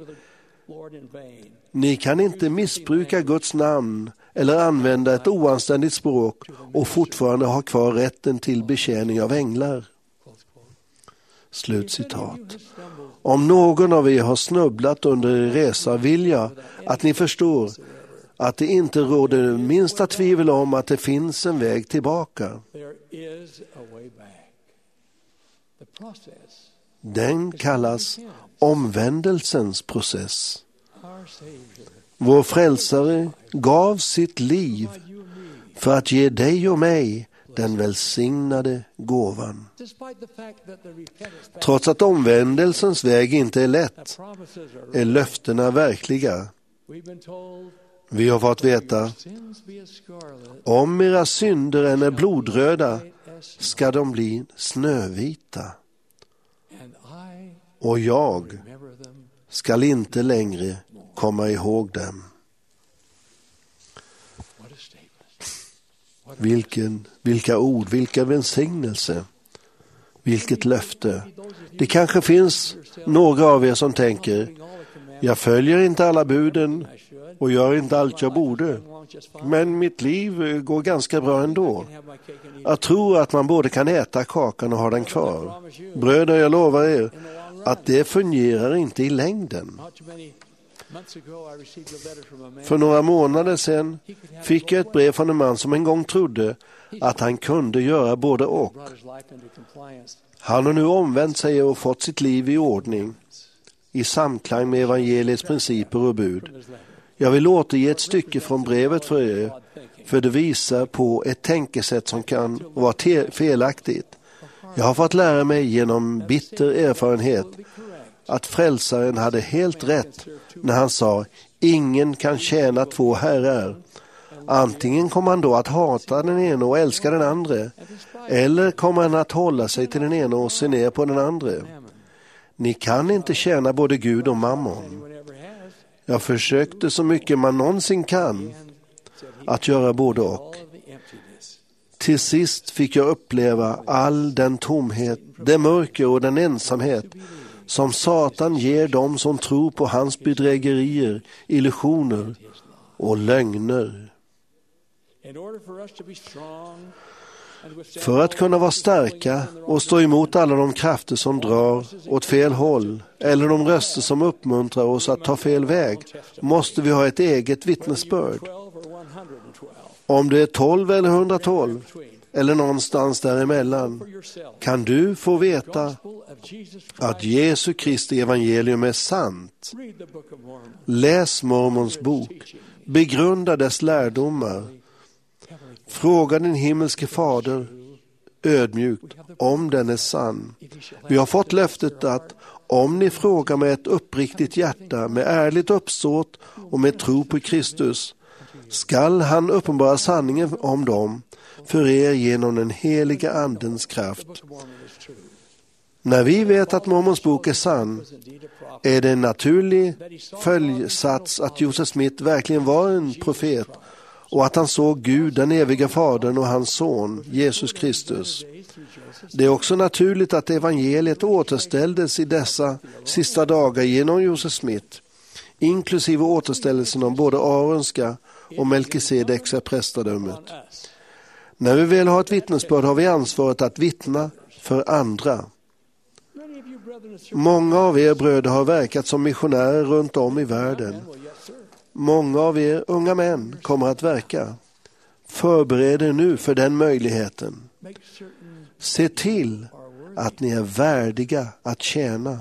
Ni kan inte missbruka Guds namn eller använda ett oanständigt språk och fortfarande ha kvar rätten till betjäning av änglar. Slutcitat. Om någon av er har snubblat under er resa vill jag att ni förstår att det inte råder minsta tvivel om att det finns en väg tillbaka. Den kallas omvändelsens process. Vår frälsare gav sitt liv för att ge dig och mig den välsignade gåvan. Trots att omvändelsens väg inte är lätt, är löftena verkliga. Vi har fått veta: om era synder än är blodröda ska de bli snövita. Och jag skall inte längre komma ihåg dem. Vilken, vilka ord, vilka välsignelse, vilket löfte. Det kanske finns några av er som tänker: jag följer inte alla buden och gör inte allt jag borde, men mitt liv går ganska bra ändå. Jag tror att man både kan äta kakan och ha den kvar. Bröder, jag lovar er att det fungerar inte i längden. För några månader sedan fick jag ett brev från en man som en gång trodde att han kunde göra både och. Han har nu omvänt sig och fått sitt liv i ordning i samklang med evangeliets principer och bud. Jag vill återge ett stycke från brevet för er, för det visar på ett tänkesätt som kan vara te- felaktigt. Jag har fått lära mig genom bitter erfarenhet att frälsaren hade helt rätt när han sa: ingen kan tjäna två herrar. Antingen kommer han då att hata den ena och älska den andra, eller kommer han att hålla sig till den ena och se ner på den andra. Ni kan inte tjäna både Gud och mammon. Jag försökte så mycket man någonsin kan att göra både och. Till sist fick jag uppleva all den tomhet, det mörker och den ensamhet som Satan ger dem som tror på hans bedrägerier, illusioner och lögner. För att kunna vara starka och stå emot alla de krafter som drar åt fel håll eller de röster som uppmuntrar oss att ta fel väg, måste vi ha ett eget vittnesbörd. Om det är tolv eller hundratolv, eller någonstans däremellan kan du få veta att Jesu Kristi evangelium är sant. Läs Mormons bok, begrunda dess lärdomar, fråga din himmelske fader ödmjukt om den är sann. Vi har fått löftet att om ni frågar med ett uppriktigt hjärta, med ärligt uppsåt och med tro på Kristus, skall han uppenbara sanningen om dem för er genom den heliga andens kraft. När vi vet att Mormons bok är sann, är det en naturlig följsats att Joseph Smith verkligen var en profet och att han såg Gud, den eviga fadern, och hans son, Jesus Kristus. Det är också naturligt att evangeliet återställdes i dessa sista dagar genom Joseph Smith, inklusive återställelsen av både Aronska och Melkisedeksa prästadömet. När vi väl har ett vittnesbörd har vi ansvaret att vittna för andra. Många av er bröder har verkat som missionärer runt om i världen. Många av er unga män kommer att verka. Förbered er nu för den möjligheten. Se till att ni är värdiga att tjäna.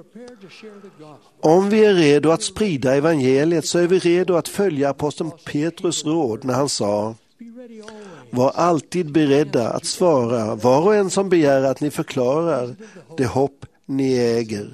Om vi är redo att sprida evangeliet så är vi redo att följa aposteln Petrus råd när han sa: var alltid beredda att svara var och en som begär att ni förklarar det hopp ni äger.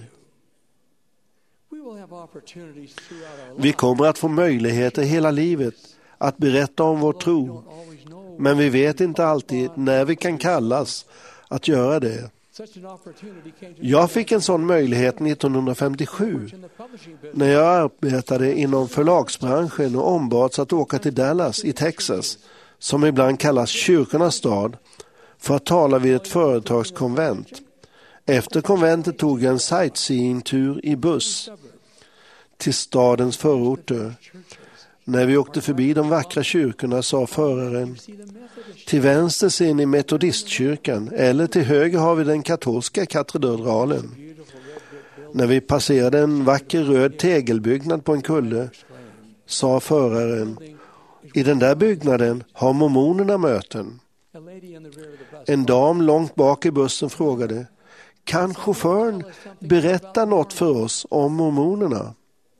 Vi kommer att få möjligheter hela livet att berätta om vår tro, men vi vet inte alltid när vi kan kallas att göra det. Jag fick en sån möjlighet nittonhundrafemtiosju när jag arbetade inom förlagsbranschen och ombads att åka till Dallas i Texas, som ibland kallas kyrkornas stad, för att tala vid ett företagskonvent. Efter konventet tog jag en sightseeing-tur i buss till stadens förorter. När vi åkte förbi de vackra kyrkorna sa föraren: till vänster ser ni metodistkyrkan, eller till höger har vi den katolska katedralen. När vi passerade en vacker röd tegelbyggnad på en kulle sa föraren: i den där byggnaden har mormonerna möten. En dam långt bak i bussen frågade: kan chauffören berätta något för oss om mormonerna?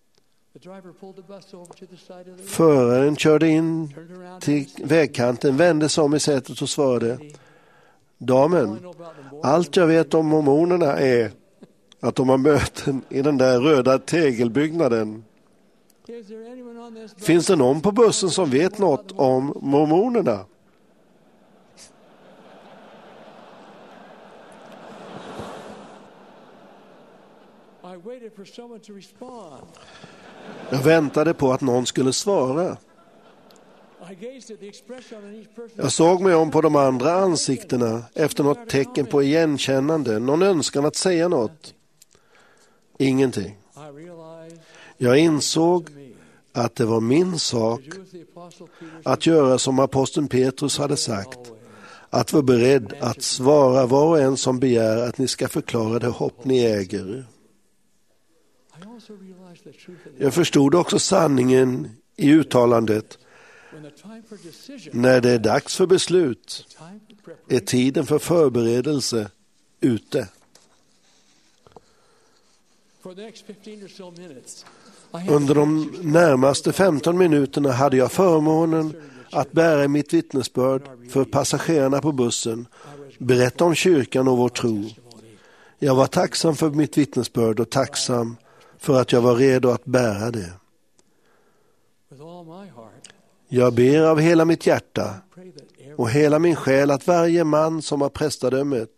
Föraren körde in till vägkanten, vände sig om i sätet och svarade: damen, allt jag vet om mormonerna är att de har möten i den där röda tegelbyggnaden. Finns det någon på bussen som vet något om mormonerna? Jag väntade på att någon skulle svara. Jag såg mig om på de andra ansiktena efter något tecken på igenkännande, någon önskan att säga något. Ingenting. Jag insåg att det var min sak att göra som aposteln Petrus hade sagt, att vara beredd att svara var och en som begär att ni ska förklara det hopp ni äger. Jag förstod också sanningen i uttalandet: när det är dags för beslut är tiden för förberedelse ute. Under de närmaste femton minuterna hade jag förmånen att bära mitt vittnesbörd för passagerarna på bussen, berätta om kyrkan och vår tro. Jag var tacksam för mitt vittnesbörd och tacksam för att jag var redo att bära det. Jag ber av hela mitt hjärta och hela min själ att varje man som har prästadömet,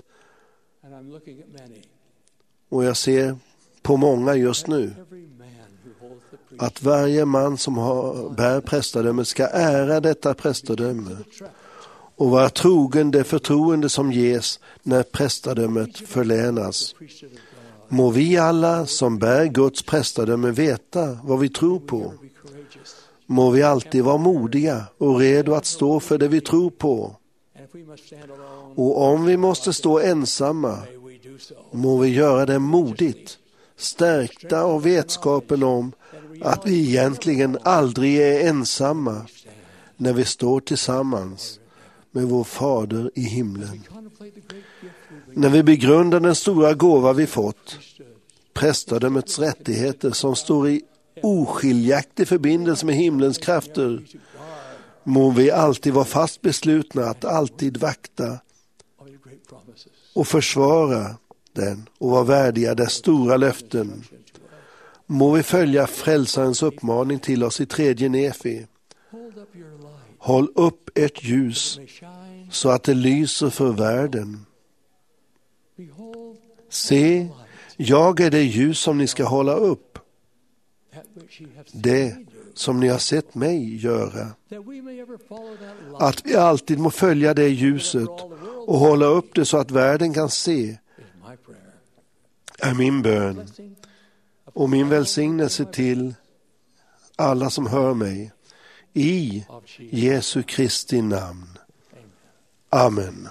och jag ser på många just nu, att varje man som har, bär prästadömet ska ära detta prästadöme och vara trogen det förtroende som ges när prästadömet förlänas. Må vi alla som bär Guds prästadöme veta vad vi tror på. Må vi alltid vara modiga och redo att stå för det vi tror på. Och om vi måste stå ensamma, må vi göra det modigt, stärkta av vetskapen om att vi egentligen aldrig är ensamma när vi står tillsammans med vår fader i himlen. När vi begrundar den stora gåva vi fått, prästadömets rättigheter som står i oskiljaktig förbindelse med himlens krafter, må vi alltid vara fast beslutna att alltid vakta och försvara den och vara värdiga dess stora löften. Må vi följa frälsarens uppmaning till oss i tredje Nefi. Håll upp ert ljus så att det lyser för världen. Se, jag är det ljus som ni ska hålla upp. Det som ni har sett mig göra. Att vi alltid må följa det ljuset och hålla upp det så att världen kan se är min bön och min välsignelse till alla som hör mig i Jesu Kristi namn. Amen.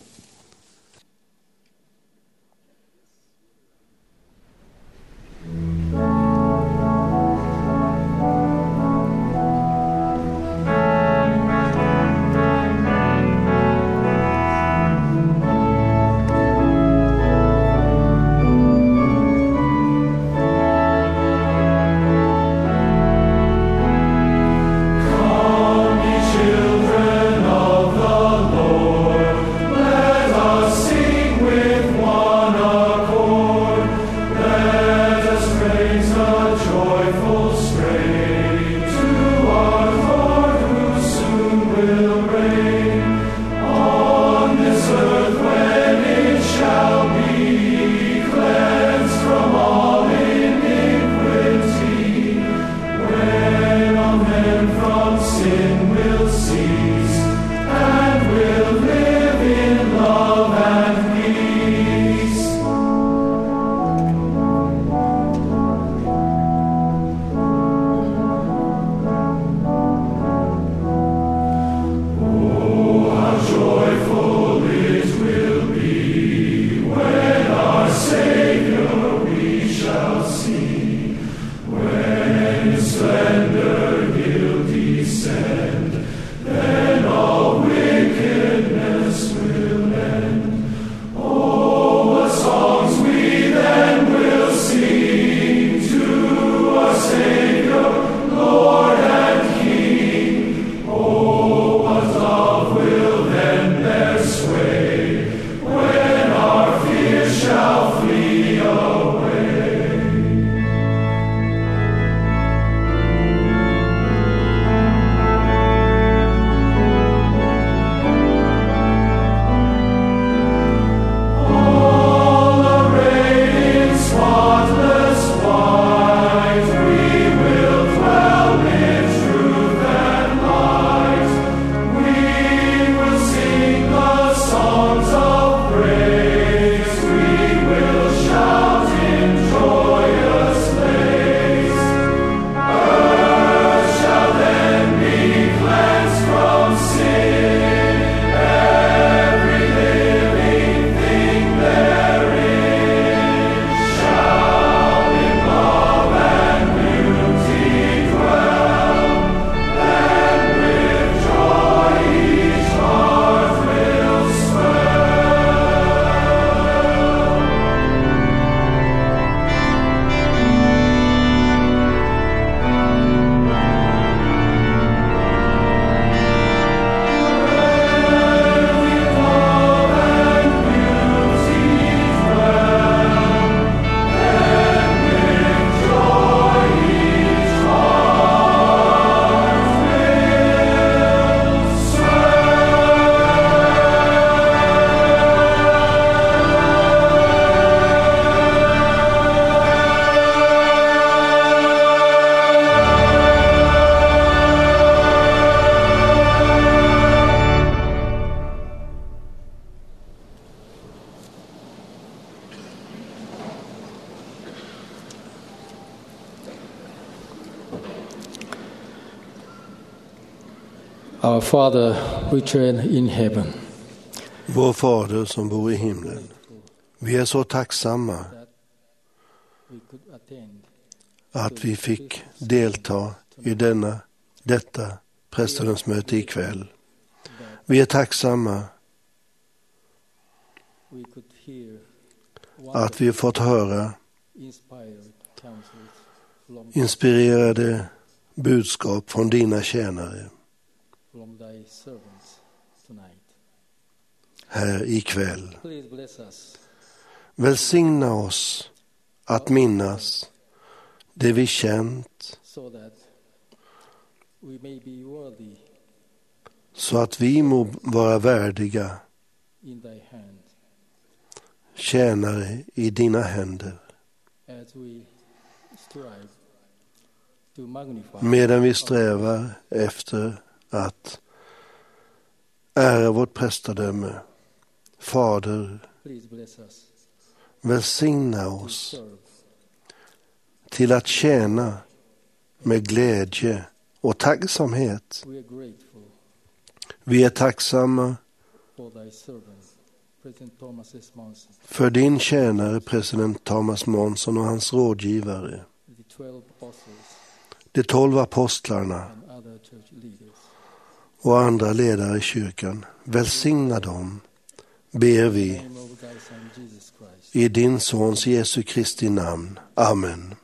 Our Father, which art in heaven. Vår Fader som bor i himlen. Vi är så tacksamma att vi fick delta i denna, detta prästadömsmöte ikväll. Vi är tacksamma att vi fått höra inspirerade budskap från dina tjänare här ikväll. Välsigna oss att minnas det vi känt så att vi må vara värdiga tjänare i dina händer. Medan vi strävar efter att ära vårt prästadöme. Fader, välsigna oss till att tjäna med glädje och tacksamhet. Vi är tacksamma för din tjänare president Thomas Monson och hans rådgivare, de tolv apostlarna och andra ledare i kyrkan. Välsigna dem, ber vi, i din sons Jesu Kristi namn. Amen.